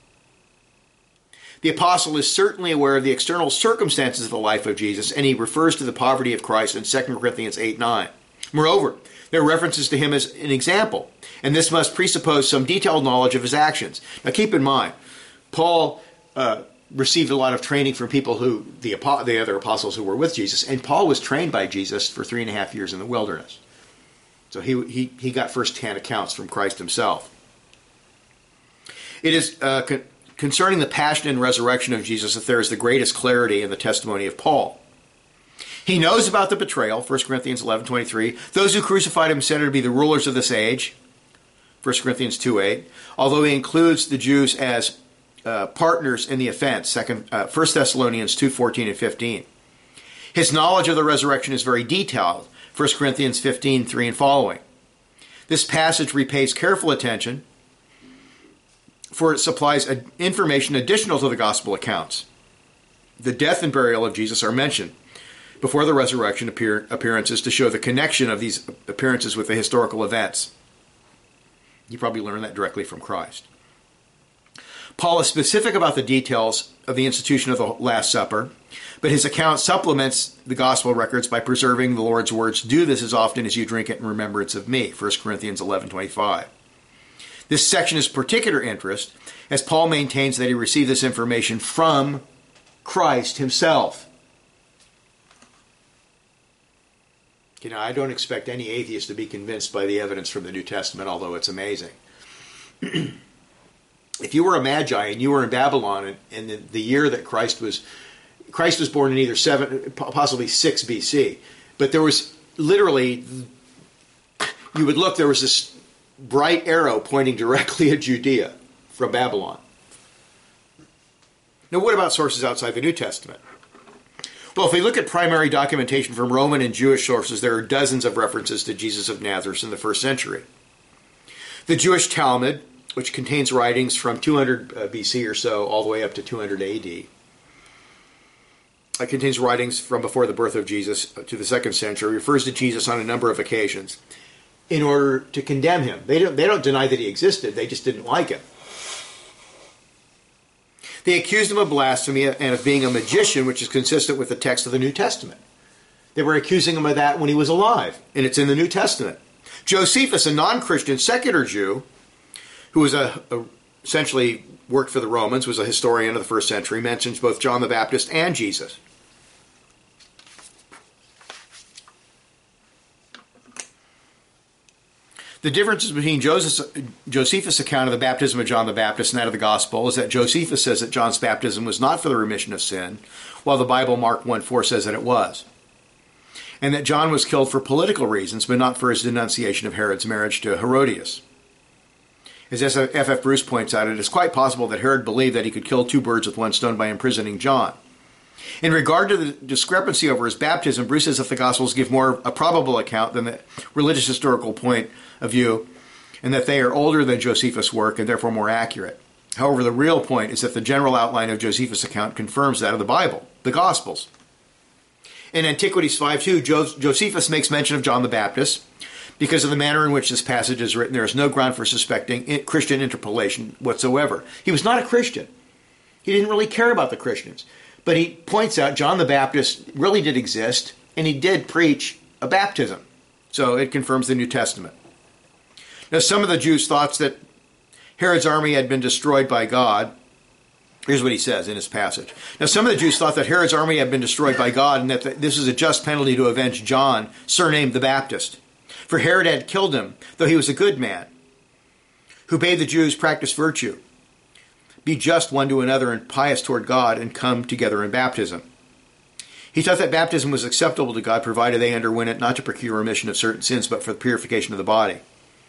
The apostle is certainly aware of the external circumstances of the life of Jesus, and he refers to the poverty of Christ in 2 Corinthians 8:9. Moreover, there are references to him as an example, and this must presuppose some detailed knowledge of his actions. Now keep in mind, Paul received a lot of training from people who, the other apostles who were with Jesus, and Paul was trained by Jesus for 3.5 years in the wilderness. So he got first-hand accounts from Christ himself. It is concerning the passion and resurrection of Jesus that there is the greatest clarity in the testimony of Paul. He knows about the betrayal, 1 Corinthians 11:23. Those who crucified him said to be the rulers of this age, 1 Corinthians 2:8. Although he includes the Jews as partners in the offense, 1 Thessalonians 2:14 and 15. His knowledge of the resurrection is very detailed, 1 Corinthians 15:3 and following. This passage repays careful attention, for it supplies information additional to the gospel accounts. The death and burial of Jesus are mentioned before the resurrection appearances to show the connection of these appearances with the historical events. You probably learned that directly from Christ. Paul is specific about the details of the institution of the Last Supper, but his account supplements the gospel records by preserving the Lord's words, "Do this as often as you drink it in remembrance of me," 1 Corinthians 11:25. This section is of particular interest as Paul maintains that he received this information from Christ himself. You know, I don't expect any atheist to be convinced by the evidence from the New Testament, although it's amazing. if you were a magi and you were in Babylon in the year that Christ was born in either 7, possibly 6 BC, but there was literally, you would look, there was this bright arrow pointing directly at Judea from Babylon. Now, what about sources outside the New Testament? Well, if we look at primary documentation from Roman and Jewish sources, there are dozens of references to Jesus of Nazareth in the first century. The Jewish Talmud, which contains writings from 200 BC or so all the way up to 200 AD, it contains writings from before the birth of Jesus to the 2nd century, refers to Jesus on a number of occasions in order to condemn him. They don't deny that he existed, they just didn't like him. They accused him of blasphemy and of being a magician, which is consistent with the text of the New Testament. They were accusing him of that when he was alive, and it's in the New Testament. Josephus, a non-Christian secular Jew, who was essentially worked for the Romans, was a historian of the first century, mentions both John the Baptist and Jesus. The differences between Josephus' account of the baptism of John the Baptist and that of the Gospel is that Josephus says that John's baptism was not for the remission of sin, while the Bible, Mark 1:4, says that it was. And that John was killed for political reasons, but not for his denunciation of Herod's marriage to Herodias. As F.F. Bruce points out, it is quite possible that Herod believed that he could kill 2 birds with 1 stone by imprisoning John. In regard to the discrepancy over his baptism, Bruce says that the Gospels give more a probable account than the religious historical point of view, and that they are older than Josephus' work and therefore more accurate. However, the real point is that the general outline of Josephus' account confirms that of the Bible, the Gospels. In Antiquities 5:2, Josephus makes mention of John the Baptist. Because of the manner in which this passage is written, there is no ground for suspecting Christian interpolation whatsoever. He was not a Christian. He didn't really care about the Christians. But he points out John the Baptist really did exist, and he did preach a baptism. So it confirms the New Testament. Now, some of the Jews thought that Herod's army had been destroyed by God. Here's what he says in his passage. Now, some of the Jews thought that Herod's army had been destroyed by God and that this is a just penalty to avenge John, surnamed the Baptist. For Herod had killed him, though he was a good man, who bade the Jews practice virtue, be just one to another and pious toward God, and come together in baptism. He thought that baptism was acceptable to God, provided they underwent it not to procure remission of certain sins, but for the purification of the body,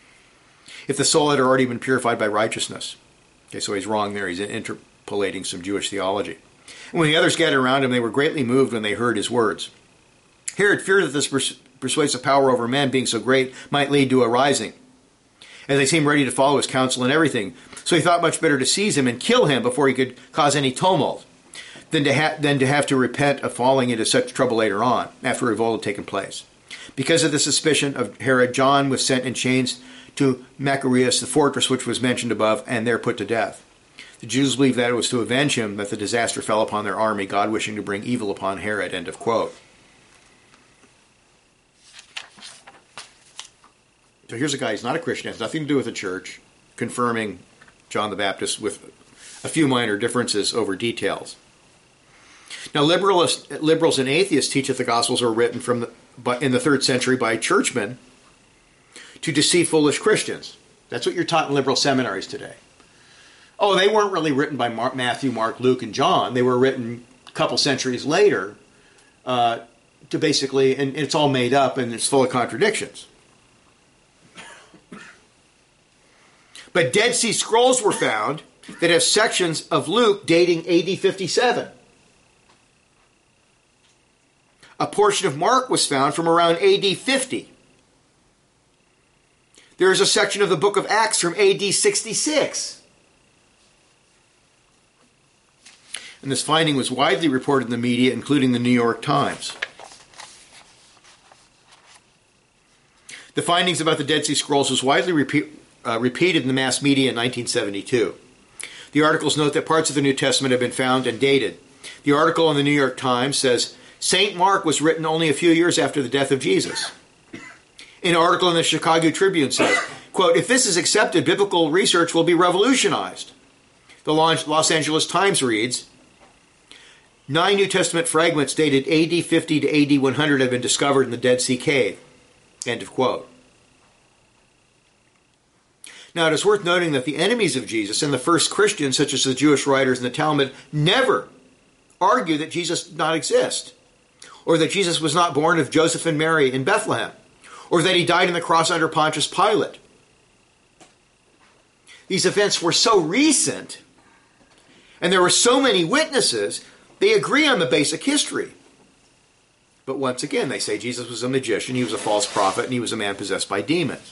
if the soul had already been purified by righteousness. Okay, so he's wrong there. He's interpolating some Jewish theology. And when the others gathered around him, they were greatly moved when they heard his words. Herod feared that this persuasive power over men, being so great, might lead to a rising, as they seemed ready to follow his counsel in everything. So he thought much better to seize him and kill him before he could cause any tumult, than to have to repent of falling into such trouble later on, after revolt had taken place. Because of the suspicion of Herod, John was sent in chains to Machaerus, the fortress which was mentioned above, and there put to death. The Jews believed that it was to avenge him that the disaster fell upon their army, God wishing to bring evil upon Herod. End of quote. So here's a guy, he's not a Christian, has nothing to do with the church, confirming John the Baptist with a few minor differences over details. Now, liberals and atheists teach that the Gospels were written in the 3rd century by churchmen to deceive foolish Christians. That's what you're taught in liberal seminaries today. Oh, they weren't really written by Matthew, Mark, Luke, and John. They were written a couple centuries later to basically, and it's all made up and it's full of contradictions. But Dead Sea Scrolls were found that have sections of Luke dating AD 57. A portion of Mark was found from around AD 50. There is a section of the book of Acts from AD 66. And this finding was widely reported in the media, including the New York Times. The findings about the Dead Sea Scrolls was widely repeated in the mass media in 1972. The articles note that parts of the New Testament have been found and dated. The article in the New York Times says, St. Mark was written only a few years after the death of Jesus. An article in the Chicago Tribune says, quote, if this is accepted, biblical research will be revolutionized. The Los Angeles Times reads, 9 New Testament fragments dated AD 50 to AD 100 have been discovered in the Dead Sea Cave. End of quote. Now, it is worth noting that the enemies of Jesus and the first Christians, such as the Jewish writers and the Talmud, never argue that Jesus did not exist, or that Jesus was not born of Joseph and Mary in Bethlehem, or that he died on the cross under Pontius Pilate. These events were so recent, and there were so many witnesses, they agree on the basic history. But once again, they say Jesus was a magician, he was a false prophet, and he was a man possessed by demons.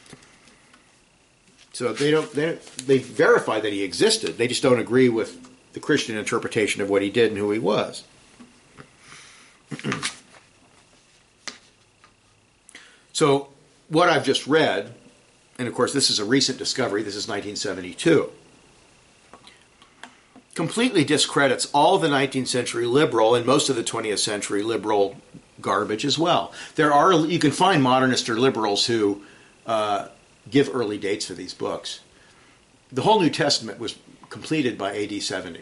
So they verify that he existed. They just don't agree with the Christian interpretation of what he did and who he was. So what I've just read, and of course this is a recent discovery, this is 1972, completely discredits all the 19th century liberal and most of the 20th century liberal garbage as well. You can find modernists or liberals who give early dates for these books. The whole New Testament was completed by AD 70.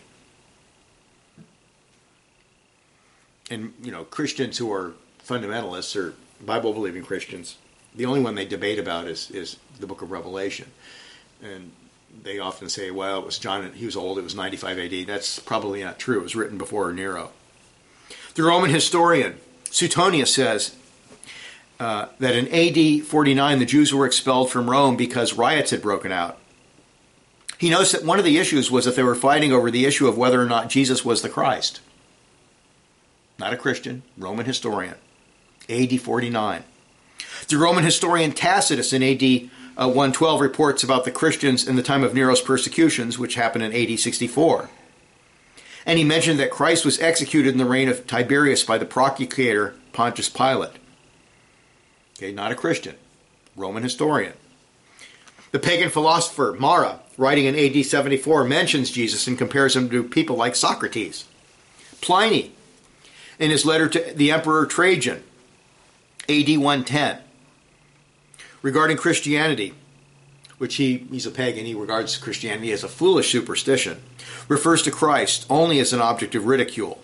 And, Christians who are fundamentalists or Bible-believing Christians, the only one they debate about is the book of Revelation. And they often say, well, it was John, he was old, it was 95 AD. That's probably not true. It was written before Nero. The Roman historian Suetonius says that in AD 49, the Jews were expelled from Rome because riots had broken out. He notes that one of the issues was that they were fighting over the issue of whether or not Jesus was the Christ. Not a Christian, Roman historian. AD 49. The Roman historian Tacitus in AD 112 reports about the Christians in the time of Nero's persecutions, which happened in AD 64. And he mentioned that Christ was executed in the reign of Tiberius by the procurator Pontius Pilate. Okay, not a Christian, Roman historian. The pagan philosopher Mara, writing in AD 74, mentions Jesus and compares him to people like Socrates. Pliny, in his letter to the Emperor Trajan, AD 110, regarding Christianity, which he's a pagan, he regards Christianity as a foolish superstition, refers to Christ only as an object of ridicule.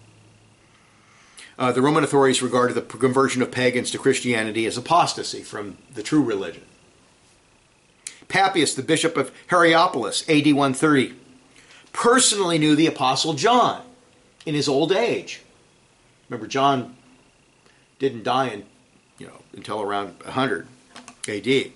The Roman authorities regarded the conversion of pagans to Christianity as apostasy from the true religion. Papias, the bishop of Hierapolis, AD 130, personally knew the Apostle John in his old age. Remember, John didn't die until around 100 AD.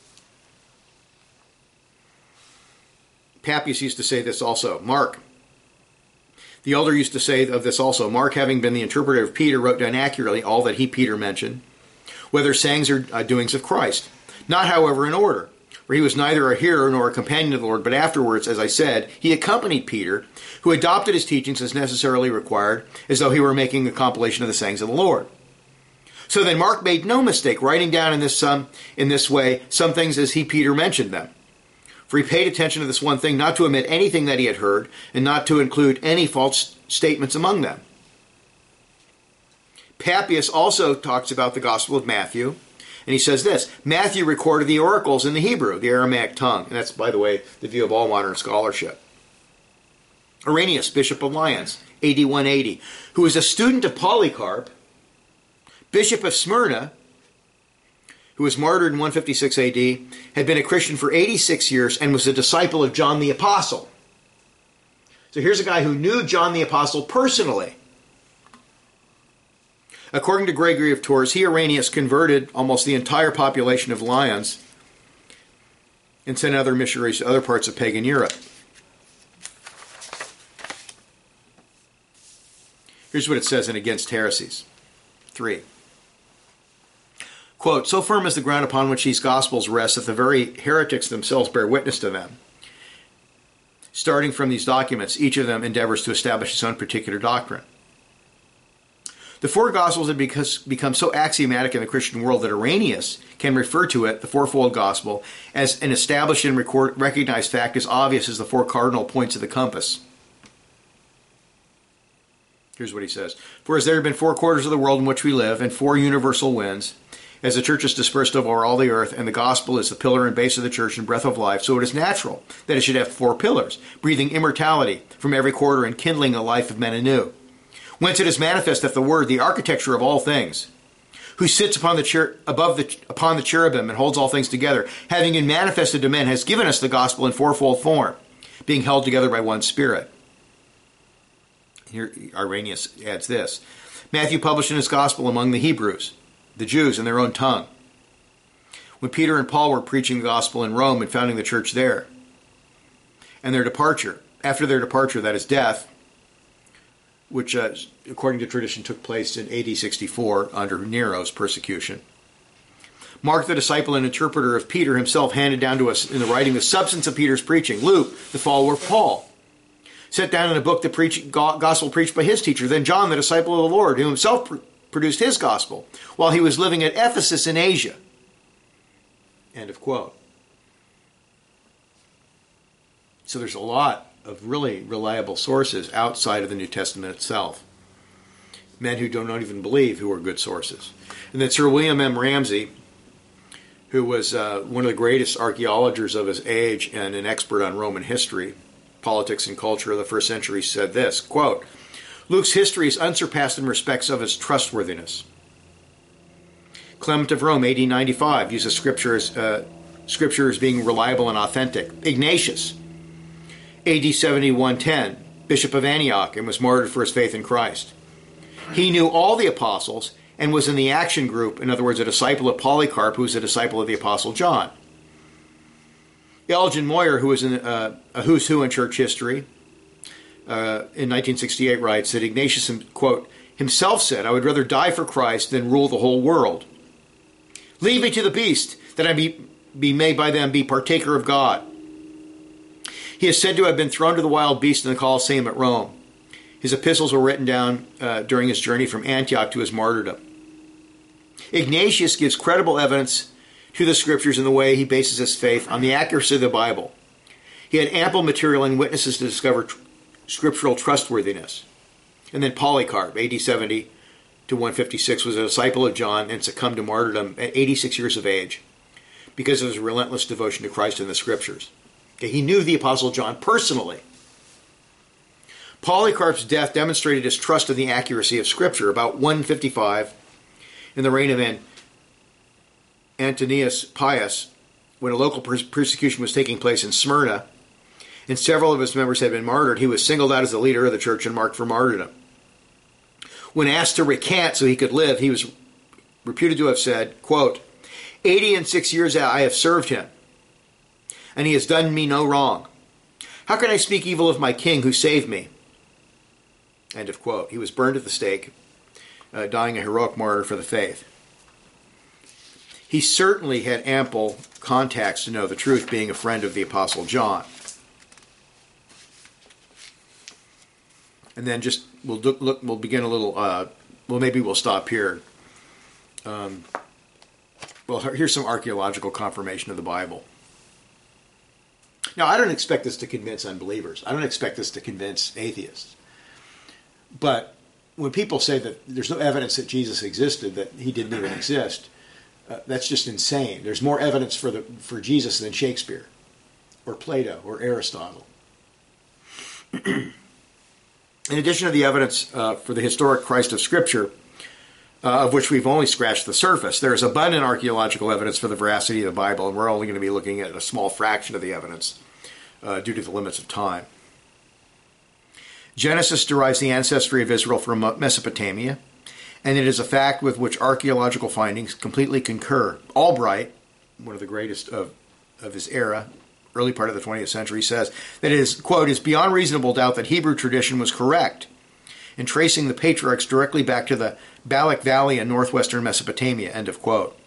Papias used to say this also. Mark, the elder, used to say of this also. Mark, having been the interpreter of Peter, wrote down accurately all that he, Peter, mentioned, whether sayings or doings of Christ. Not, however, in order, for he was neither a hearer nor a companion of the Lord, but afterwards, as I said, he accompanied Peter, who adopted his teachings as necessarily required, as though he were making a compilation of the sayings of the Lord. So then Mark made no mistake, writing down in this way some things as he, Peter, mentioned them. For he paid attention to this one thing, not to omit anything that he had heard, and not to include any false statements among them. Papias also talks about the Gospel of Matthew, and he says this: Matthew recorded the oracles in the Hebrew, the Aramaic tongue. And that's, by the way, the view of all modern scholarship. Irenaeus, Bishop of Lyons, AD 180, who was a student of Polycarp, Bishop of Smyrna, who was martyred in 156 AD, had been a Christian for 86 years and was a disciple of John the Apostle. So here's a guy who knew John the Apostle personally. According to Gregory of Tours, he, Irenaeus, converted almost the entire population of Lyons and sent other missionaries to other parts of pagan Europe. Here's what it says in Against Heresies 3. Quote, so firm is the ground upon which these Gospels rest that the very heretics themselves bear witness to them. Starting from these documents, each of them endeavors to establish its own particular doctrine. The four Gospels have become so axiomatic in the Christian world that Irenaeus can refer to it, the fourfold Gospel, as an established and recognized fact as obvious as the four cardinal points of the compass. Here's what he says. For as there have been 4 quarters of the world in which we live, and 4 universal winds, as the church is dispersed over all the earth, and the gospel is the pillar and base of the church and breath of life, so it is natural that it should have 4 pillars, breathing immortality from every quarter and kindling the life of men anew. Whence it is manifest that the Word, the architecture of all things, who sits upon the cherubim and holds all things together, having been manifested to men, has given us the gospel in fourfold form, being held together by one Spirit. Here Irenaeus adds this. Matthew published in his gospel among the Hebrews, the Jews, in their own tongue. When Peter and Paul were preaching the gospel in Rome and founding the church there, and their departure, after their departure, that is death, which according to tradition took place in AD 64 under Nero's persecution. Mark, the disciple and interpreter of Peter, himself handed down to us in the writing the substance of Peter's preaching. Luke, the follower of Paul, set down in a book the gospel preached by his teacher. Then John, the disciple of the Lord, who himself produced his gospel while he was living at Ephesus in Asia. End of quote. So there's a lot of really reliable sources outside of the New Testament itself. Men who don't even believe who are good sources. And then Sir William M. Ramsay, who was one of the greatest archaeologists of his age and an expert on Roman history, politics and culture of the first century, said this, quote, Luke's history is unsurpassed in respects of its trustworthiness. Clement of Rome, AD 95, uses scripture as being reliable and authentic. Ignatius, AD 7110, Bishop of Antioch, and was martyred for his faith in Christ. He knew all the apostles and was in the action group, in other words, a disciple of Polycarp, who was a disciple of the Apostle John. Elgin Moyer, who was a who's who in church history, in 1968 writes that Ignatius, quote, himself said, I would rather die for Christ than rule the whole world. Leave me to the beast, that I be made by them be partaker of God. He is said to have been thrown to the wild beast in the Colosseum at Rome. His epistles were written down during his journey from Antioch to his martyrdom. Ignatius gives credible evidence to the scriptures in the way he bases his faith on the accuracy of the Bible. He had ample material and witnesses to discover scriptural trustworthiness. And then Polycarp, AD 70 to 156, was a disciple of John and succumbed to martyrdom at 86 years of age because of his relentless devotion to Christ and the scriptures. Okay, he knew the Apostle John personally. Polycarp's death demonstrated his trust in the accuracy of Scripture. About 155, in the reign of Antonius Pius, when a local persecution was taking place in Smyrna, and several of his members had been martyred, he was singled out as the leader of the church and marked for martyrdom. When asked to recant so he could live, he was reputed to have said, quote, 86 years I have served him, and he has done me no wrong. How can I speak evil of my king who saved me? End of quote. He was burned at the stake, dying a heroic martyr for the faith. He certainly had ample contacts to know the truth, being a friend of the Apostle John. And then we'll begin a little, maybe we'll stop here. Here's some archaeological confirmation of the Bible. Now, I don't expect this to convince unbelievers. I don't expect this to convince atheists. But when people say that there's no evidence that Jesus existed, that he didn't even exist, that's just insane. There's more evidence for Jesus than Shakespeare or Plato or Aristotle. In addition to the evidence for the historic Christ of Scripture, of which we've only scratched the surface, there is abundant archaeological evidence for the veracity of the Bible, and we're only going to be looking at a small fraction of the evidence due to the limits of time. Genesis derives the ancestry of Israel from Mesopotamia, and it is a fact with which archaeological findings completely concur. Albright, one of the greatest of his era, early part of the 20th century, says that it is, quote, is beyond reasonable doubt that Hebrew tradition was correct in tracing the patriarchs directly back to the Balak Valley in northwestern Mesopotamia, end of quote.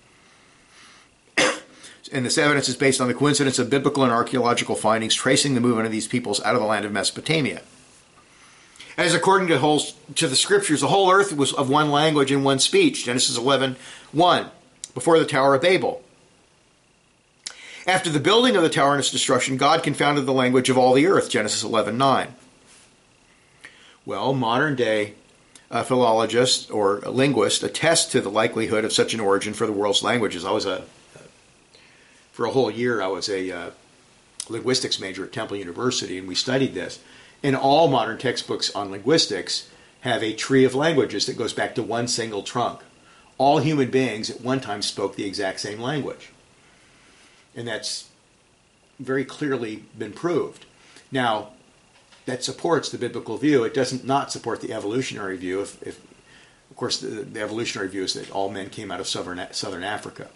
And this evidence is based on the coincidence of biblical and archaeological findings tracing the movement of these peoples out of the land of Mesopotamia. As according to the scriptures, the whole earth was of one language and one speech, Genesis 11:1, before the Tower of Babel. After the building of the tower and its destruction, God confounded the language of all the earth, Genesis 11:9. Well, modern-day philologists or linguists attest to the likelihood of such an origin for the world's languages. For a whole year, I was a linguistics major at Temple University, and we studied this. And all modern textbooks on linguistics have a tree of languages that goes back to one single trunk. all human beings at one time spoke the exact same language. And that's very clearly been proved. Now, that supports the biblical view. It doesn't not support the evolutionary view. If of course, the evolutionary view is that all men came out of southern Africa.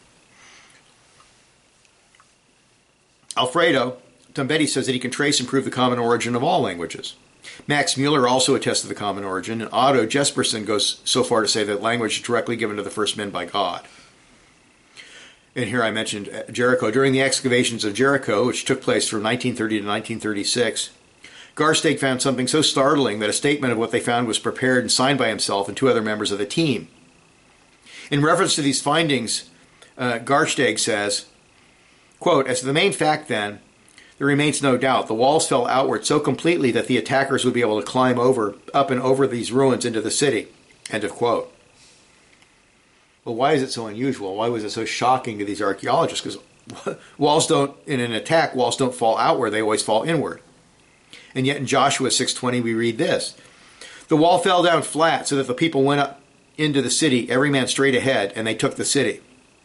Alfredo Tombetti says that he can trace and prove the common origin of all languages. Max Mueller also attests to the common origin, and Otto Jesperson goes so far to say that language is directly given to the first men by God. And here I mentioned Jericho. During the excavations of Jericho, which took place from 1930 to 1936, Garsteg found something so startling that a statement of what they found was prepared and signed by himself and two other members of the team. In reference to these findings, Garsteg says, quote, "As to the main fact then, there remains no doubt. The walls fell outward so completely that the attackers would be able to climb up and over these ruins into the city." End of quote. Well, why is it so unusual? Why was it so shocking to these archaeologists? Because walls don't, in an attack, walls don't fall outward, they always fall inward. And yet in Joshua 6:20 we read this: "The wall fell down flat so that the people went up into the city, every man straight ahead, and they took the city."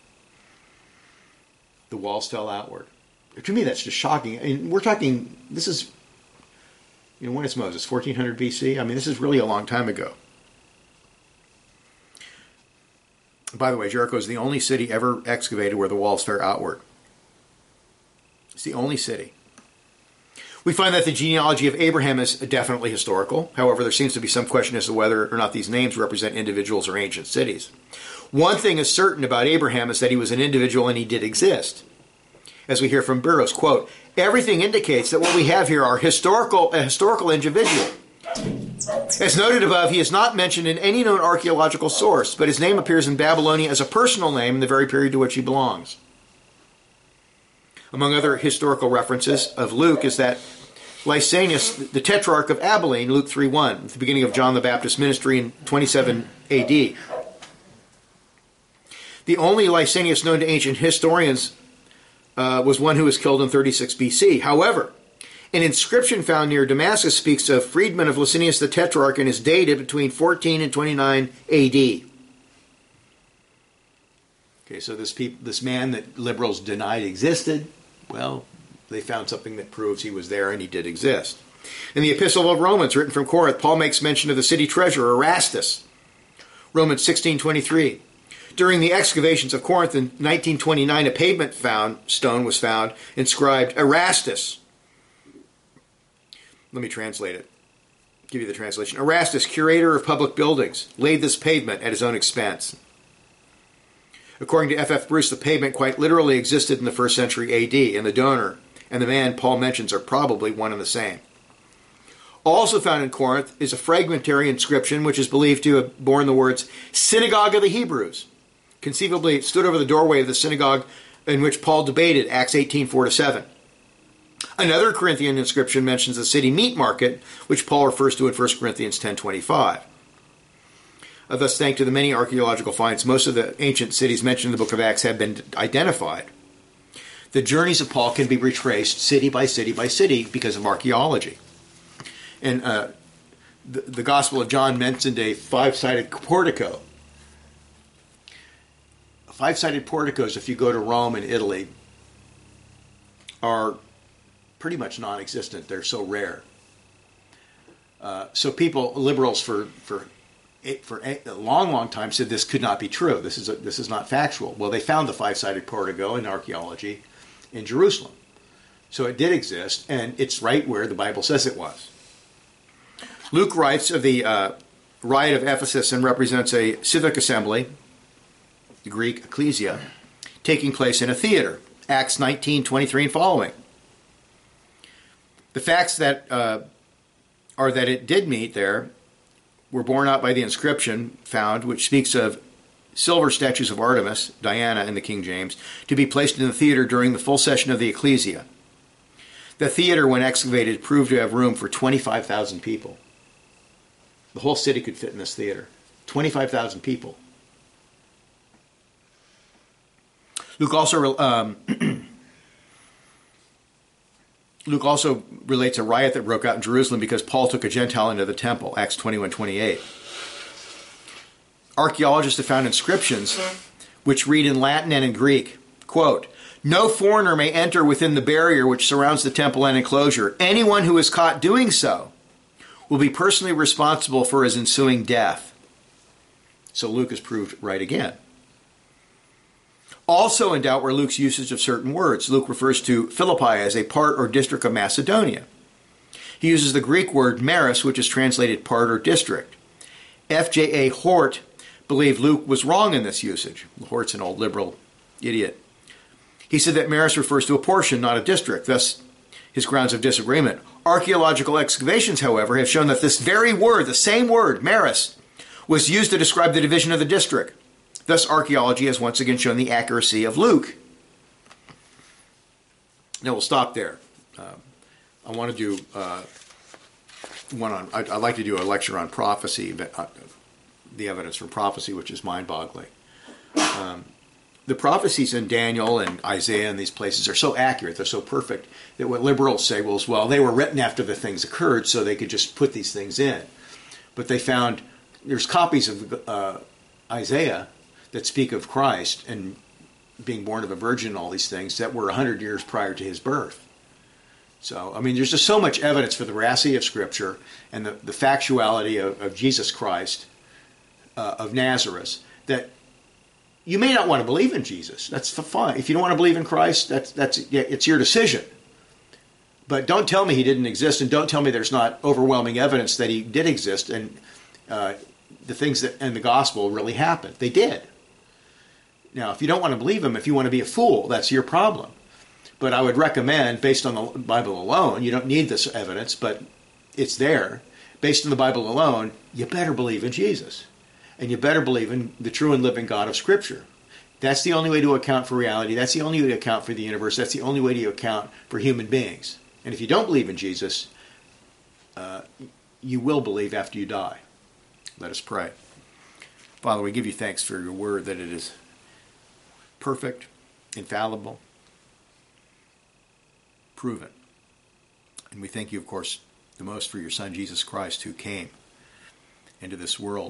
The walls fell outward. To me, that's just shocking. I mean, we're talking, this is, when is Moses? 1400 BC? I mean, this is really a long time ago. By the way, Jericho is the only city ever excavated where the walls fell outward. It's the only city. We find that the genealogy of Abraham is definitely historical. However, there seems to be some question as to whether or not these names represent individuals or ancient cities. One thing is certain about Abraham is that he was an individual and he did exist. As we hear from Burroughs, quote, "Everything indicates that what we have here are a historical individual. As noted above, he is not mentioned in any known archaeological source, but his name appears in Babylonia as a personal name in the very period to which he belongs." Among other historical references of Luke is that Lysanias, the tetrarch of Abilene, Luke 3:1, at the beginning of John the Baptist's ministry in 27 AD. The only Lysanias known to ancient historians was one who was killed in 36 BC. However, an inscription found near Damascus speaks of Friedman of Lysanias the Tetrarch and is dated between 14 and 29 AD. Okay, so this man that liberals denied existed, well, they found something that proves he was there and he did exist. In the Epistle of Romans, written from Corinth, Paul makes mention of the city treasurer, Erastus. Romans 16:23. During the excavations of Corinth in 1929, a pavement stone was found inscribed Erastus. Let me translate it. Give you the translation. Erastus, curator of public buildings, laid this pavement at his own expense. According to F.F. Bruce, the pavement quite literally existed in the 1st century A.D., and the donor and the man Paul mentions are probably one and the same. Also found in Corinth is a fragmentary inscription which is believed to have borne the words Synagogue of the Hebrews. Conceivably, it stood over the doorway of the synagogue in which Paul debated, Acts 18:4-7. Another Corinthian inscription mentions the city meat market, which Paul refers to in 1 Corinthians 10:25. Thus, thanks to the many archaeological finds, most of the ancient cities mentioned in the book of Acts have been identified. The journeys of Paul can be retraced city by city by city because of archaeology. And the Gospel of John mentioned a five-sided portico. Five-sided porticos, if you go to Rome and Italy, are pretty much non-existent. They're so rare. So people, liberals for a long time said this could not be true. This is not factual. Well, they found the five-sided portico in archaeology in Jerusalem. So it did exist, and it's right where the Bible says it was. Luke writes of the riot of Ephesus and represents a civic assembly, the Greek ecclesia, taking place in a theater, Acts 19:23 and following. The facts that are that it did meet there were borne out by the inscription found, which speaks of silver statues of Artemis, Diana in the King James, to be placed in the theater during the full session of the ecclesia. The theater, when excavated, proved to have room for 25,000 people. The whole city could fit in this theater. 25,000 people. Luke also relates a riot that broke out in Jerusalem because Paul took a Gentile into the temple, Acts 21:28. Archaeologists have found inscriptions which read in Latin and in Greek, quote, "No foreigner may enter within the barrier which surrounds the temple and enclosure. Anyone who is caught doing so will be personally responsible for his ensuing death." So Luke is proved right again. Also in doubt were Luke's usage of certain words. Luke refers to Philippi as a part or district of Macedonia. He uses the Greek word meris, which is translated part or district. F.J.A. Hort believed Luke was wrong in this usage. Hort's an old liberal idiot. He said that meris refers to a portion, not a district, thus his grounds of disagreement. Archaeological excavations, however, have shown that this very word, the same word, meris, was used to describe the division of the district. Thus, archaeology has once again shown the accuracy of Luke. Now, we'll stop there. I want to do I'd like to do a lecture on prophecy, the evidence for prophecy, which is mind-boggling. The prophecies in Daniel and Isaiah and these places are so accurate, they're so perfect, that what liberals say was, well, they were written after the things occurred, so they could just put these things in. But they found there's copies of Isaiah that speak of Christ and being born of a virgin and all these things that were 100 years prior to his birth. So, I mean, there's just so much evidence for the veracity of Scripture and the factuality of Jesus Christ of Nazareth that you may not want to believe in Jesus. That's fine. If you don't want to believe in Christ, it's your decision. But don't tell me he didn't exist, and don't tell me there's not overwhelming evidence that he did exist and the things that in the gospel really happened. They did. Now, if you don't want to believe him, if you want to be a fool, that's your problem. But I would recommend, based on the Bible alone, you don't need this evidence, but it's there. Based on the Bible alone, you better believe in Jesus. And you better believe in the true and living God of Scripture. That's the only way to account for reality. That's the only way to account for the universe. That's the only way to account for human beings. And if you don't believe in Jesus, you will believe after you die. Let us pray. Father, we give you thanks for your word, that it is perfect, infallible, proven. And we thank you, of course, the most for your Son, Jesus Christ, who came into this world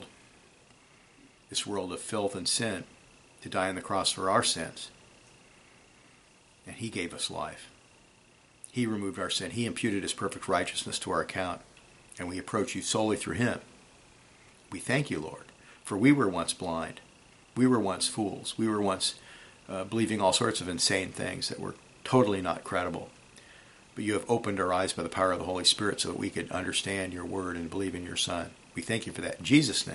of filth and sin, to die on the cross for our sins. And he gave us life. He removed our sin. He imputed his perfect righteousness to our account. And we approach you solely through him. We thank you, Lord, for we were once blind. We were once fools. We were once believing all sorts of insane things that were totally not credible. But you have opened our eyes by the power of the Holy Spirit so that we could understand your word and believe in your Son. We thank you for that. In Jesus' name.